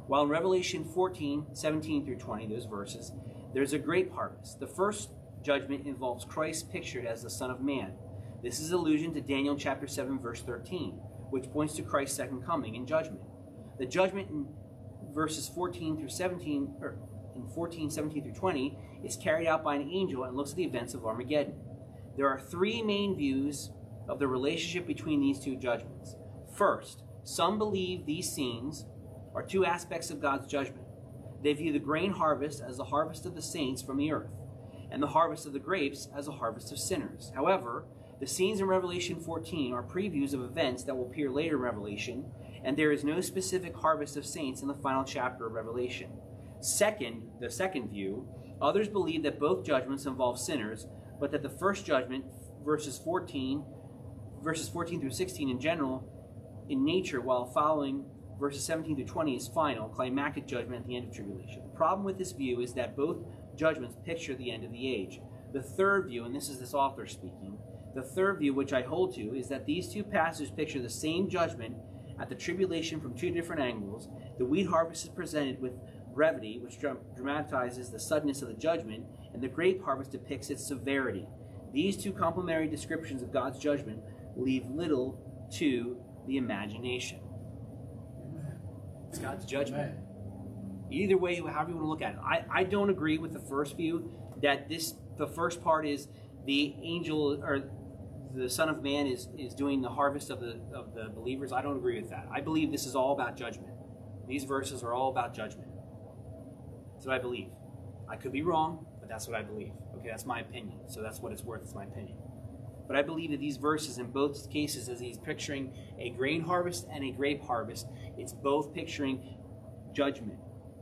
While in Revelation 14, 17 through 20, those verses, there's a grape harvest. The first judgment involves Christ pictured as the Son of Man. This is allusion to Daniel chapter 7, verse 13, which points to Christ's second coming and judgment. The judgment in verses 14 through 17, or in 14, 17 through 20, is carried out by an angel and looks at the events of Armageddon. There are three main views of the relationship between these two judgments. First, some believe these scenes are two aspects of God's judgment. They view the grain harvest as the harvest of the saints from the earth, and the harvest of the grapes as a harvest of sinners. However, the scenes in Revelation 14 are previews of events that will appear later in Revelation, and there is no specific harvest of saints in the final chapter of Revelation. Second, the second view, others believe that both judgments involve sinners, but that the first judgment, verses 14 through 16 in general, in nature, while following verses 17 through 20 is final, climactic judgment at the end of tribulation. The problem with this view is that both judgments picture the end of the age. The third view, and this is this author speaking, the third view, which I hold to, is that these two passages picture the same judgment at the tribulation from two different angles. The wheat harvest is presented with brevity, which dramatizes the suddenness of the judgment, and the grape harvest depicts its severity. These two complementary descriptions of God's judgment leave little to the imagination. It's God's judgment. Either way, however you want to look at it. I don't agree with the first view that the first part is the angel or the Son of Man is doing the harvest of the believers. I don't agree with that. I believe this is all about judgment. These verses are all about judgment. That's what I believe. I could be wrong, but that's what I believe. Okay, that's my opinion. So that's what it's worth. It's my opinion. But I believe that these verses, in both cases, as he's picturing a grain harvest and a grape harvest, it's both picturing judgment.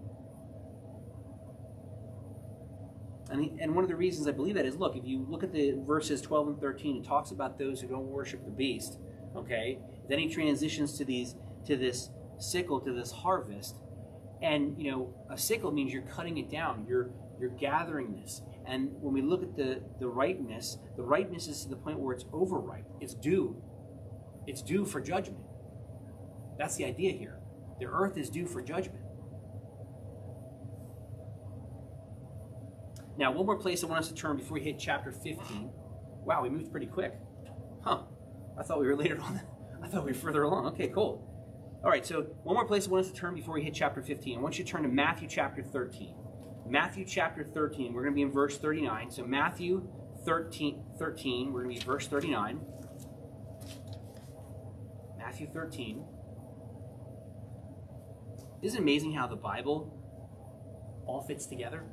And one of the reasons I believe that is, look, if you look at the verses 12 and 13, it talks about those who don't worship the beast. Okay? Then he transitions to this sickle, to this harvest. And, a sickle means you're cutting it down. You're gathering this. And when we look at the ripeness is to the point where it's overripe. It's due. It's due for judgment. That's the idea here. The earth is due for judgment. Now, one more place I want us to turn before we hit chapter 15. Wow, we moved pretty quick. Huh. I thought we were later on. I thought we were further along. Okay, cool. All right, so one more place I want us to turn before we hit chapter 15. I want you to turn to Matthew chapter 13. Matthew chapter 13, we're going to be in verse 39. So Matthew 13, we're going to be verse 39. Matthew 13. Isn't it amazing how the Bible all fits together?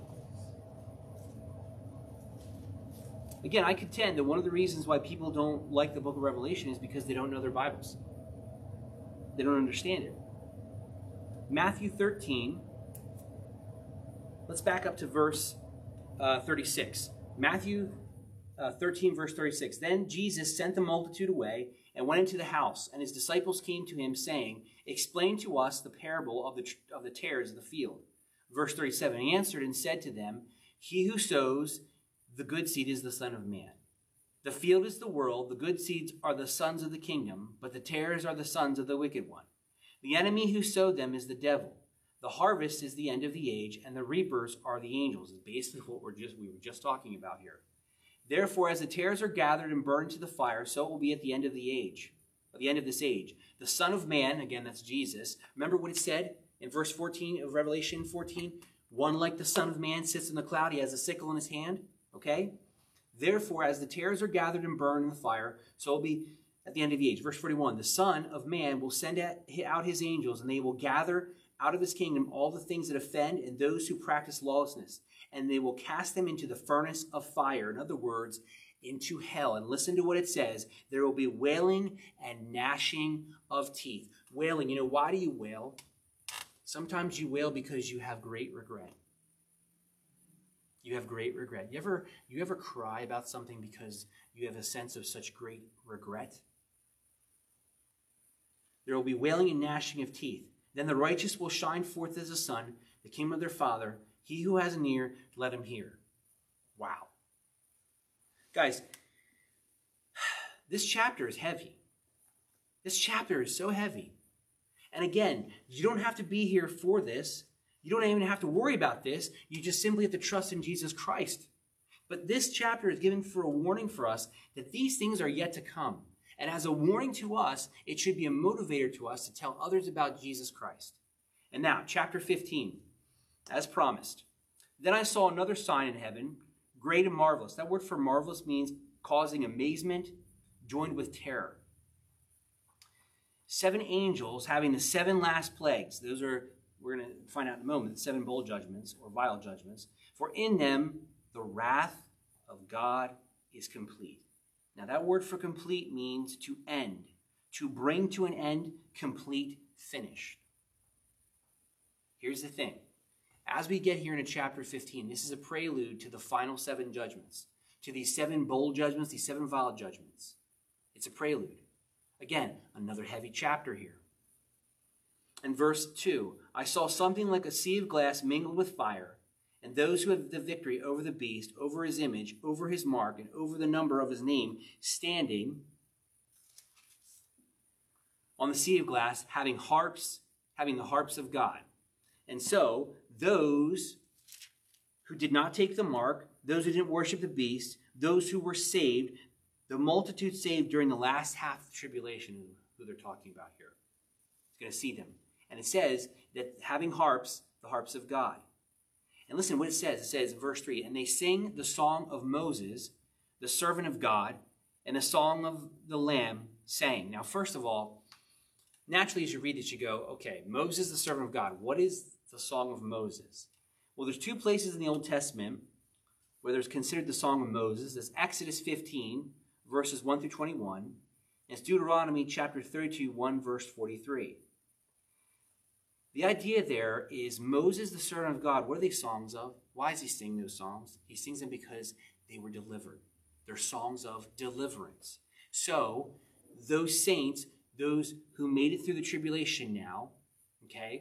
Again, I contend that one of the reasons why people don't like the book of Revelation is because they don't know their Bibles. They don't understand it. Matthew 13, let's back up to verse 36. Matthew 13, verse 36. Then Jesus sent the multitude away and went into the house, and his disciples came to him, saying, "Explain to us the parable of the tares of the field." Verse 37, he answered and said to them, "He who sows the good seed is the Son of Man. The field is the world, the good seeds are the sons of the kingdom, but the tares are the sons of the wicked one. The enemy who sowed them is the devil. The harvest is the end of the age, and the reapers are the angels." Is basically what we were just talking about here. "Therefore, as the tares are gathered and burned to the fire, so it will be at the end of the age, at the end of this age. The Son of Man," again, that's Jesus. Remember what it said in verse 14 of Revelation 14? "One like the Son of Man sits in the cloud. He has a sickle in his hand." Okay? "Therefore, as the tares are gathered and burned in the fire, so it will be at the end of the age." Verse 41, "The Son of Man will send out his angels, and they will gather out of his kingdom all the things that offend and those who practice lawlessness, and they will cast them into the furnace of fire." In other words, into hell. And listen to what it says. "There will be wailing and gnashing of teeth." Wailing. Why do you wail? Sometimes you wail because you have great regret. You have great regret. You ever cry about something because you have a sense of such great regret? "There will be wailing and gnashing of teeth. Then the righteous will shine forth as the sun, the kingdom of their Father. He who has an ear, let him hear." Wow. Guys, this chapter is heavy. This chapter is so heavy. And again, you don't have to be here for this. You don't even have to worry about this. You just simply have to trust in Jesus Christ. But this chapter is given for a warning for us that these things are yet to come. And as a warning to us, it should be a motivator to us to tell others about Jesus Christ. And now, chapter 15, as promised. Then I saw another sign in heaven, great and marvelous. That word for marvelous means causing amazement joined with terror. 7 angels having the 7 last plagues. Those are, we're going to find out in a moment, the 7 bowl judgments or vial judgments. For in them the wrath of God is complete. Now that word for complete means to end, to bring to an end, complete, finished. Here's the thing. As we get here into chapter 15, this is a prelude to the final 7 judgments, to these 7 bowl judgments, these 7 vial judgments. It's a prelude. Again, another heavy chapter here. In verse 2, I saw something like a sea of glass mingled with fire, and those who have the victory over the beast, over his image, over his mark, and over the number of his name, standing on the sea of glass, having the harps of God. And so, those who did not take the mark, those who didn't worship the beast, those who were saved, the multitude saved during the last half of the tribulation, who they're talking about here. It's going to see them. And it says that having harps, the harps of God. And listen what it says. It says in verse 3, and they sing the song of Moses, the servant of God, and the song of the Lamb, saying. Now, first of all, naturally as you read this, you go, okay, Moses, the servant of God. What is the song of Moses? Well, there's 2 places in the Old Testament where there's considered the song of Moses. There's Exodus 15, verses 1 through 21. And it's Deuteronomy chapter 32, 1 verse 43. The idea there is Moses, the servant of God. What are they songs of? Why is he singing those songs? He sings them because they were delivered. They're songs of deliverance. So those saints, those who made it through the tribulation now, okay,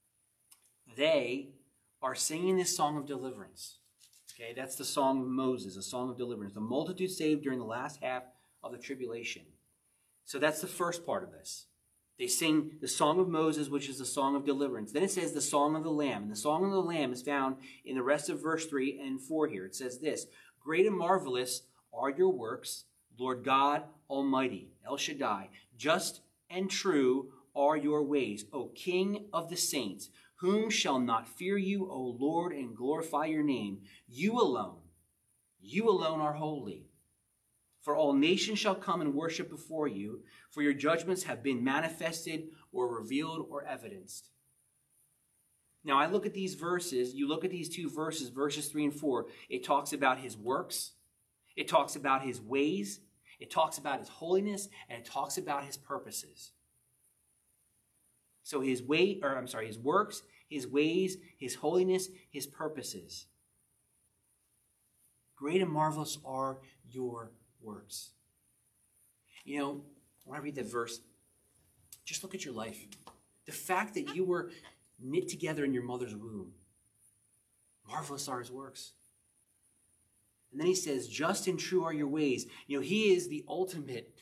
they are singing this song of deliverance. Okay, that's the song of Moses, a song of deliverance. The multitude saved during the last half of the tribulation. So that's the first part of this. They sing the song of Moses, which is the song of deliverance. Then it says the song of the Lamb. And the song of the Lamb is found in the rest of verse 3 and 4 here. It says this, great and marvelous are your works, Lord God Almighty, El Shaddai. Just and true are your ways, O King of the saints. Whom shall not fear you, O Lord, and glorify your name? You alone are holy. For all nations shall come and worship before you, for your judgments have been manifested or revealed or evidenced. Now I look at these verses, you look at these 2 verses, verses 3 and 4, it talks about his works, it talks about his ways, it talks about his holiness, and it talks about his purposes. So his works, his ways, his holiness, his purposes. Great and marvelous are your works. You know, when I read that verse, just look at your life. The fact that you were knit together in your mother's womb, marvelous are his works. And then he says, just and true are your ways. You know, he's ultimate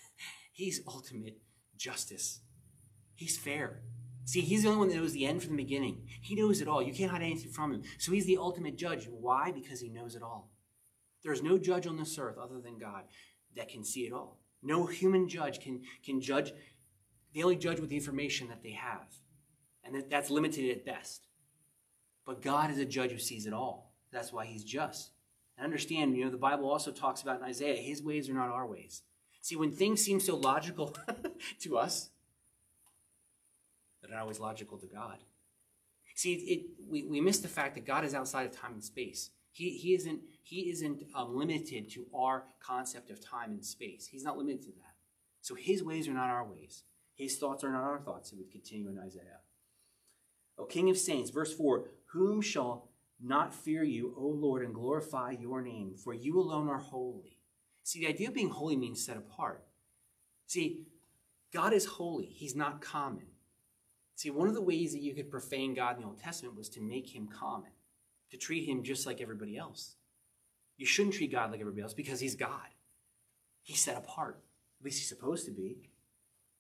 justice. He's fair. See, he's the only one that knows the end from the beginning. He knows it all. You can't hide anything from him. So he's the ultimate judge. Why? Because he knows it all. There's no judge on this earth other than God that can see it all. No human judge can judge. They only judge with the information that they have. And that's limited at best. But God is a judge who sees it all. That's why he's just. And understand, the Bible also talks about in Isaiah, his ways are not our ways. See, when things seem so logical to us, they're not always logical to God. See, we miss the fact that God is outside of time and space. He isn't limited to our concept of time and space. He's not limited to that. So his ways are not our ways. His thoughts are not our thoughts. It would continue in Isaiah. O King of Saints, verse 4, whom shall not fear you, O Lord, and glorify your name, for you alone are holy. See, the idea of being holy means set apart. See, God is holy. He's not common. See, one of the ways that you could profane God in the Old Testament was to make him common, to treat him just like everybody else. You shouldn't treat God like everybody else because he's God. He's set apart. At least he's supposed to be.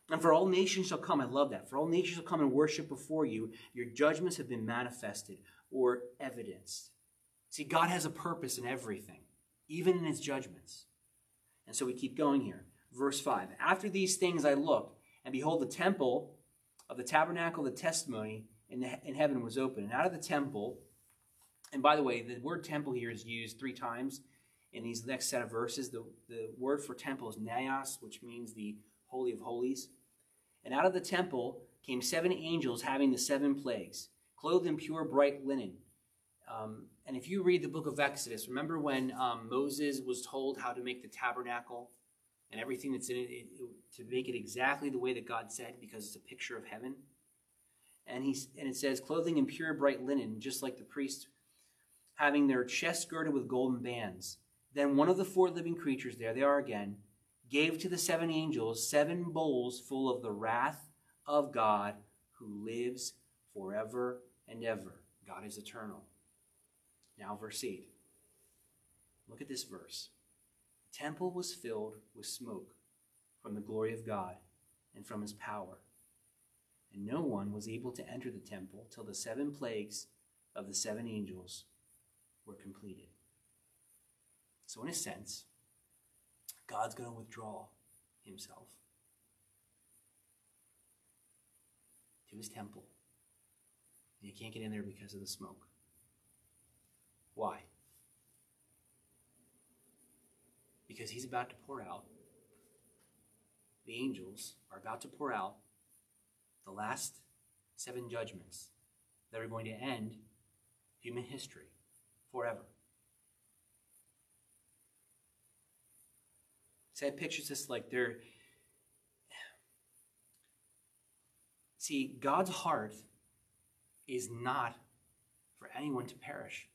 And for all nations shall come, I love that. For all nations shall come and worship before you. Your judgments have been manifested or evidenced. See, God has a purpose in everything, even in his judgments. And so we keep going here. Verse 5. After these things I looked, and behold, the temple of the tabernacle of the testimony in heaven was open. And out of the temple, and by the way, the word temple here is used 3 times in these next set of verses. The word for temple is naos, which means the Holy of Holies. And out of the temple came 7 angels having the 7 plagues, clothed in pure bright linen. And if you read the book of Exodus, remember when Moses was told how to make the tabernacle and everything that's in it, to make it exactly the way that God said, because it's a picture of heaven. And it says, clothing in pure bright linen, just like the priests, having their chests girded with golden bands. Then one of the 4 living creatures, there they are again, gave to the 7 angels 7 bowls full of the wrath of God who lives forever and ever. God is eternal. Now verse 8. Look at this verse. The temple was filled with smoke from the glory of God and from his power. And no one was able to enter the temple till the 7 plagues of the 7 angels were completed. So in a sense, God's going to withdraw himself to his temple. And you can't get in there because of the smoke. Why? Because he's about to pour out, the angels are about to pour out the last 7 judgments that are going to end human history forever. See, I picture this like they're... See, God's heart is not for anyone to perish.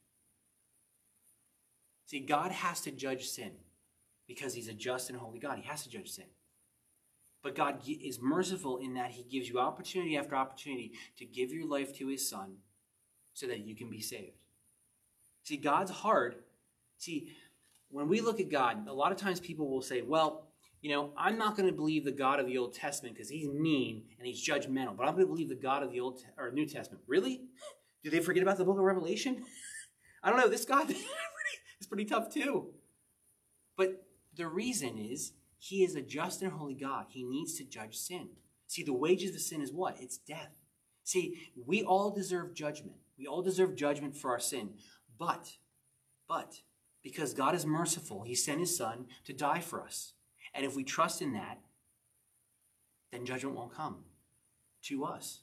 See, God has to judge sin because he's a just and holy God. He has to judge sin. But God is merciful in that he gives you opportunity after opportunity to give your life to his son so that you can be saved. See, God's heart, when we look at God, a lot of times people will say, well, I'm not going to believe the God of the Old Testament because he's mean and he's judgmental, but I'm going to believe the God of the New Testament. Really? Do they forget about the book of Revelation? I don't know. This God is pretty tough too. But the reason is he is a just and holy God. He needs to judge sin. See, the wages of sin is what? It's death. See, we all deserve judgment. We all deserve judgment for our sin. But, because God is merciful, he sent his son to die for us. And if we trust in that, then judgment won't come to us.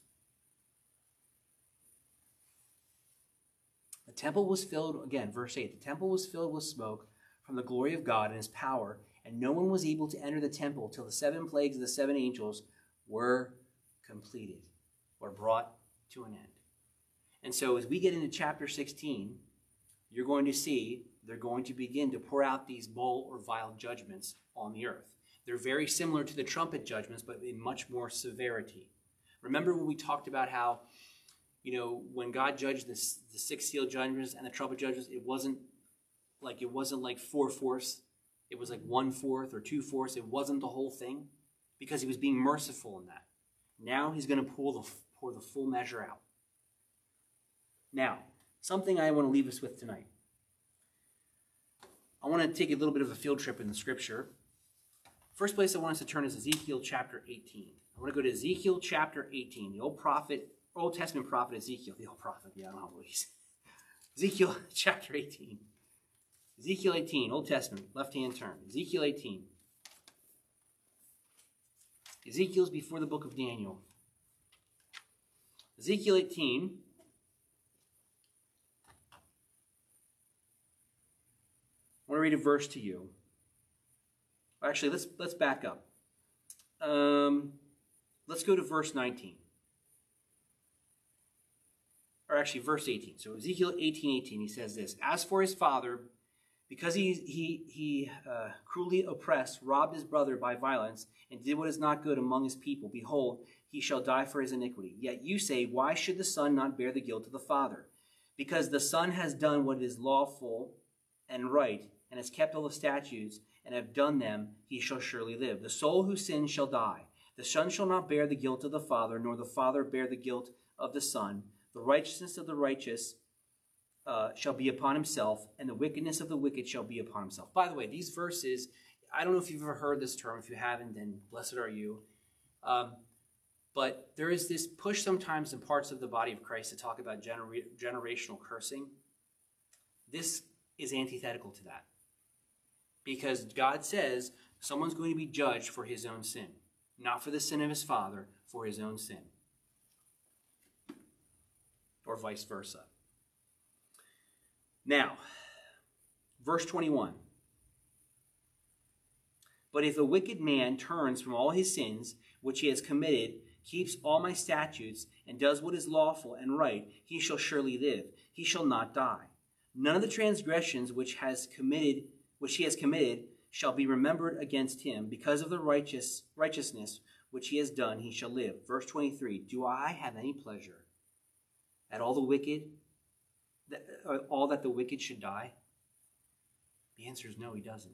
The temple was filled, again, verse 8, the temple was filled with smoke from the glory of God and his power, and no one was able to enter the temple till the 7 plagues of the 7 angels were completed or brought to an end. And so as we get into chapter 16, you're going to see they're going to begin to pour out these bowl or vial judgments on the earth. They're very similar to the trumpet judgments, but in much more severity. Remember when we talked about how, when God judged the 6 seal judgments and the trumpet judgments, it wasn't like 4/4. It was like 1/4 or 2/4. It wasn't the whole thing because he was being merciful in that. Now he's going to pour the full measure out. Now, something I want to leave us with tonight. I want to take a little bit of a field trip in the scripture. First place I want us to turn is Ezekiel chapter 18. I want to go to Ezekiel chapter 18, the Old Testament prophet Ezekiel. The old prophet, I don't know what he's. Ezekiel chapter 18. Ezekiel 18, Old Testament, left-hand turn. Ezekiel 18. Ezekiel's before the book of Daniel. Ezekiel 18. I want to read a verse to you. Actually, let's back up. Let's go to verse 19. Or actually, verse 18. So Ezekiel 18:18, he says this: As for his father, because he cruelly oppressed, robbed his brother by violence, and did what is not good among his people, behold, he shall die for his iniquity. Yet you say, why should the son not bear the guilt of the father? Because the son has done what is lawful and right, and has kept all the statutes, and have done them, he shall surely live. The soul who sins shall die. The Son shall not bear the guilt of the Father, nor the Father bear the guilt of the Son. The righteousness of the righteous shall be upon himself, and the wickedness of the wicked shall be upon himself. By the way, these verses, I don't know if you've ever heard this term. If you haven't, then blessed are you. But there is this push sometimes in parts of the body of Christ to talk about generational cursing. This is antithetical to that. Because God says someone's going to be judged for his own sin. Not for the sin of his father, for his own sin. Or vice versa. Now, verse 21. But if a wicked man turns from all his sins, which he has committed, keeps all my statutes, and does what is lawful and right, he shall surely live. He shall not die. None of the transgressions which he has committed shall be remembered against him. Because of the righteousness which he has done, he shall live. Verse 23. Do I have any pleasure at all that the wicked should die? The answer is no, he doesn't.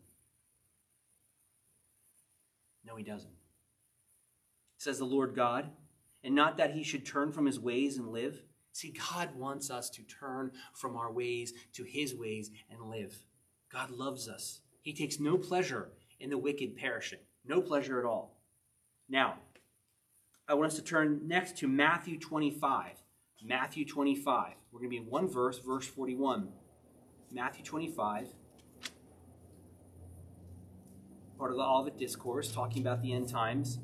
No, he doesn't. Says the Lord God, and not that he should turn from his ways and live. See, God wants us to turn from our ways to his ways and live. God loves us. He takes no pleasure in the wicked perishing. No pleasure at all. Now, I want us to turn next to Matthew 25. Matthew 25. We're going to be in one verse, verse 41. Matthew 25. Part of the Olivet Discourse, talking about the end times.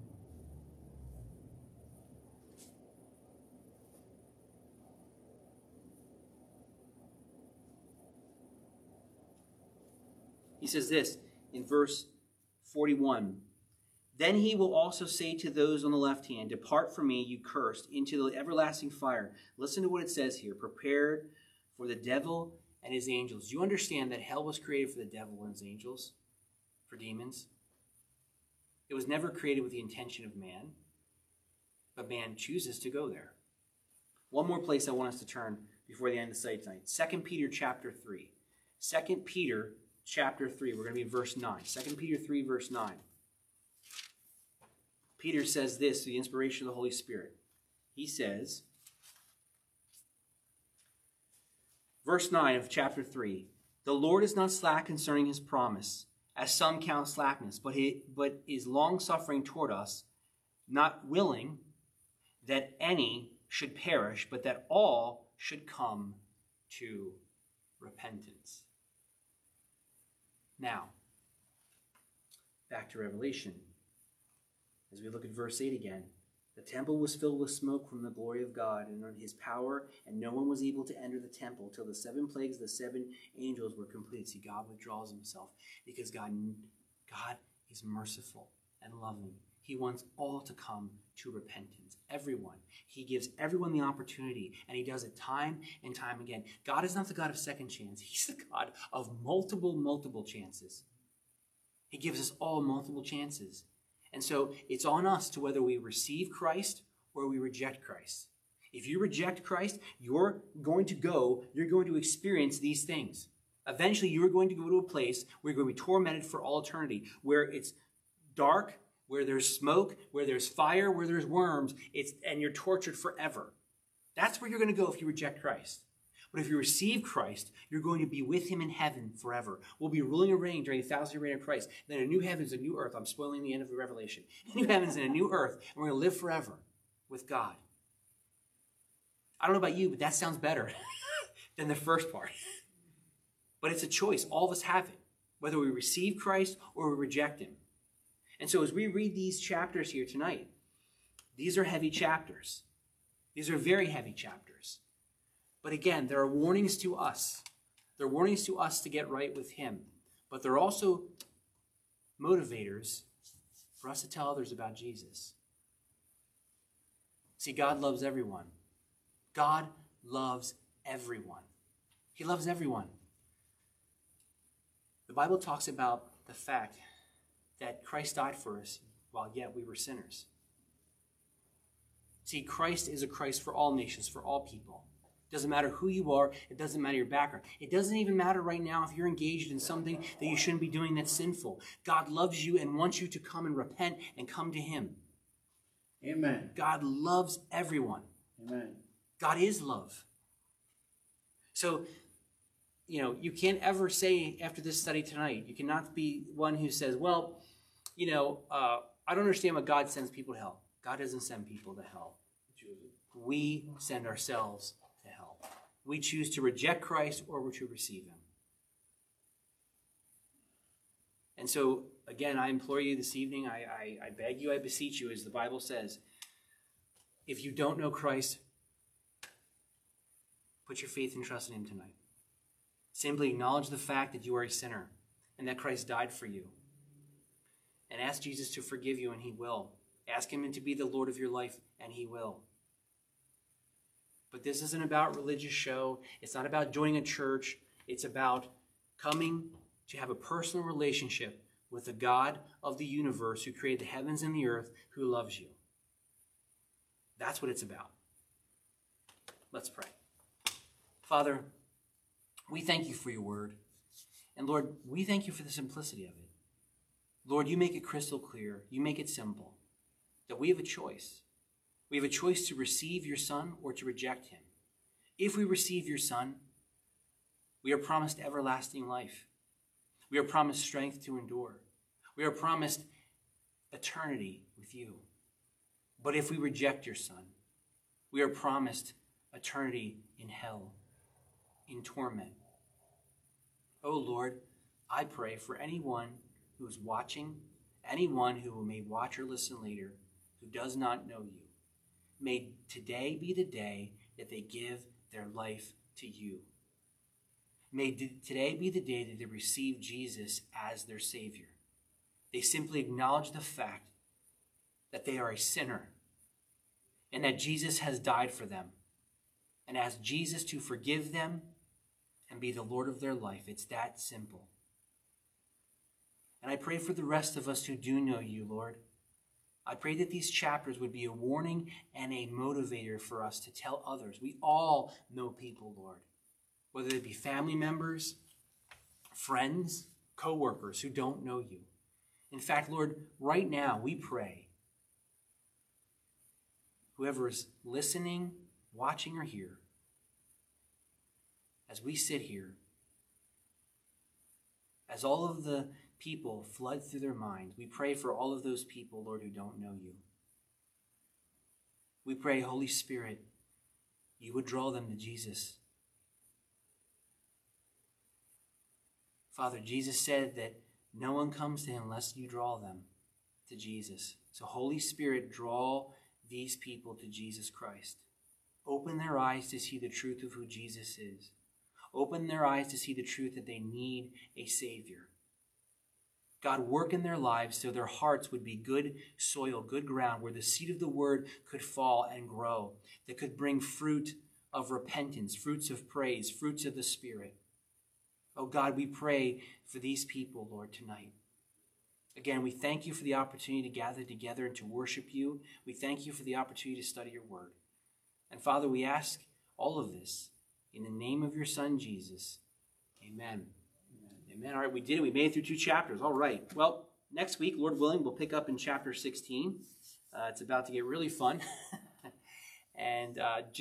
He says this in verse 41. Then he will also say to those on the left hand, depart from me, you cursed, into the everlasting fire. Listen to what it says here. Prepared for the devil and his angels. Do you understand that hell was created for the devil and his angels? For demons? It was never created with the intention of man. But man chooses to go there. One more place I want us to turn before the end of the study tonight. 2 Peter chapter 3. 2 Peter chapter 3. We're going to be in verse 9. 2 Peter 3, verse 9. Peter says this through the inspiration of the Holy Spirit. He says, verse 9 of chapter 3, the Lord is not slack concerning his promise, as some count slackness, but is long-suffering toward us, not willing that any should perish, but that all should come to repentance. Now, back to Revelation. As we look at verse 8 again, the temple was filled with smoke from the glory of God and on his power, and no one was able to enter the temple till the 7 plagues of the 7 angels were complete. See, God withdraws himself because God is merciful and loving. He wants all to come to repentance. Everyone. He gives everyone the opportunity, and he does it time and time again. God is not the God of second chance. He's the God of multiple chances. He gives us all multiple chances. And so it's on us to whether we receive Christ or we reject Christ. If you reject Christ, you're going to experience these things. Eventually, you're going to go to a place where you're going to be tormented for all eternity, where it's dark, where there's smoke, where there's fire, where there's worms, and you're tortured forever. That's where you're going to go if you reject Christ. But if you receive Christ, you're going to be with him in heaven forever. We'll be ruling and reigning during the 1,000-year reign of Christ. Then a new heavens, a new earth. I'm spoiling the end of the Revelation. A new heavens and a new earth, and we're going to live forever with God. I don't know about you, but that sounds better than the first part. But it's a choice. All of us have it, whether we receive Christ or we reject him. And so as we read these chapters here tonight, these are heavy chapters. These are very heavy chapters. But again, there are warnings to us. There are warnings to us to get right with him. But they're also motivators for us to tell others about Jesus. See, God loves everyone. God loves everyone. He loves everyone. The Bible talks about the fact that Christ died for us while yet we were sinners. See, Christ is a Christ for all nations, for all people. It doesn't matter who you are. It doesn't matter your background. It doesn't even matter right now if you're engaged in something that you shouldn't be doing that's sinful. God loves you and wants you to come and repent and come to him. Amen. God loves everyone. Amen. God is love. So, you can't ever say after this study tonight, you cannot be one who says, well, I don't understand why God sends people to hell. God doesn't send people to hell. We send ourselves to hell. We choose to reject Christ or to receive him. And so, again, I implore you this evening, I beg you, I beseech you, as the Bible says, if you don't know Christ, put your faith and trust in him tonight. Simply acknowledge the fact that you are a sinner and that Christ died for you. And ask Jesus to forgive you, and he will. Ask him to be the Lord of your life, and he will. But this isn't about religious show. It's not about joining a church. It's about coming to have a personal relationship with the God of the universe who created the heavens and the earth, who loves you. That's what it's about. Let's pray. Father, we thank you for your word. And Lord, we thank you for the simplicity of it. Lord, you make it crystal clear. You make it simple. That we have a choice. We have a choice to receive your Son or to reject him. If we receive your Son, we are promised everlasting life. We are promised strength to endure. We are promised eternity with you. But if we reject your Son, we are promised eternity in hell, in torment. Oh Lord, I pray for anyone who is watching, anyone who may watch or listen later, who does not know you. May today be the day that they give their life to you. May today be the day that they receive Jesus as their Savior. They simply acknowledge the fact that they are a sinner and that Jesus has died for them, and ask Jesus to forgive them and be the Lord of their life. It's that simple. And I pray for the rest of us who do know you, Lord. I pray that these chapters would be a warning and a motivator for us to tell others. We all know people, Lord, whether they be family members, friends, co-workers who don't know you. In fact, Lord, right now we pray, whoever is listening, watching, or here, as we sit here, as all of the people flood through their minds, we pray for all of those people, Lord, who don't know you. We pray, Holy Spirit, you would draw them to Jesus. Father, Jesus said that no one comes to him unless you draw them to Jesus. So Holy Spirit, draw these people to Jesus Christ. Open their eyes to see the truth of who Jesus is. Open their eyes to see the truth that they need a Savior. God, work in their lives so their hearts would be good soil, good ground, where the seed of the word could fall and grow, that could bring fruit of repentance, fruits of praise, fruits of the Spirit. Oh God, we pray for these people, Lord, tonight. Again, we thank you for the opportunity to gather together and to worship you. We thank you for the opportunity to study your word. And Father, we ask all of this in the name of your Son, Jesus. Amen. Amen. All right, we did it. We made it through 2 chapters. All right. Well, next week, Lord willing, we'll pick up in chapter 16. It's about to get really fun. And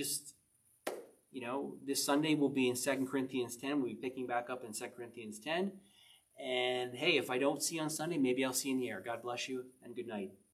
this Sunday we'll be in 2 Corinthians 10. We'll be picking back up in 2 Corinthians 10. And hey, if I don't see you on Sunday, maybe I'll see you in the air. God bless you, and good night.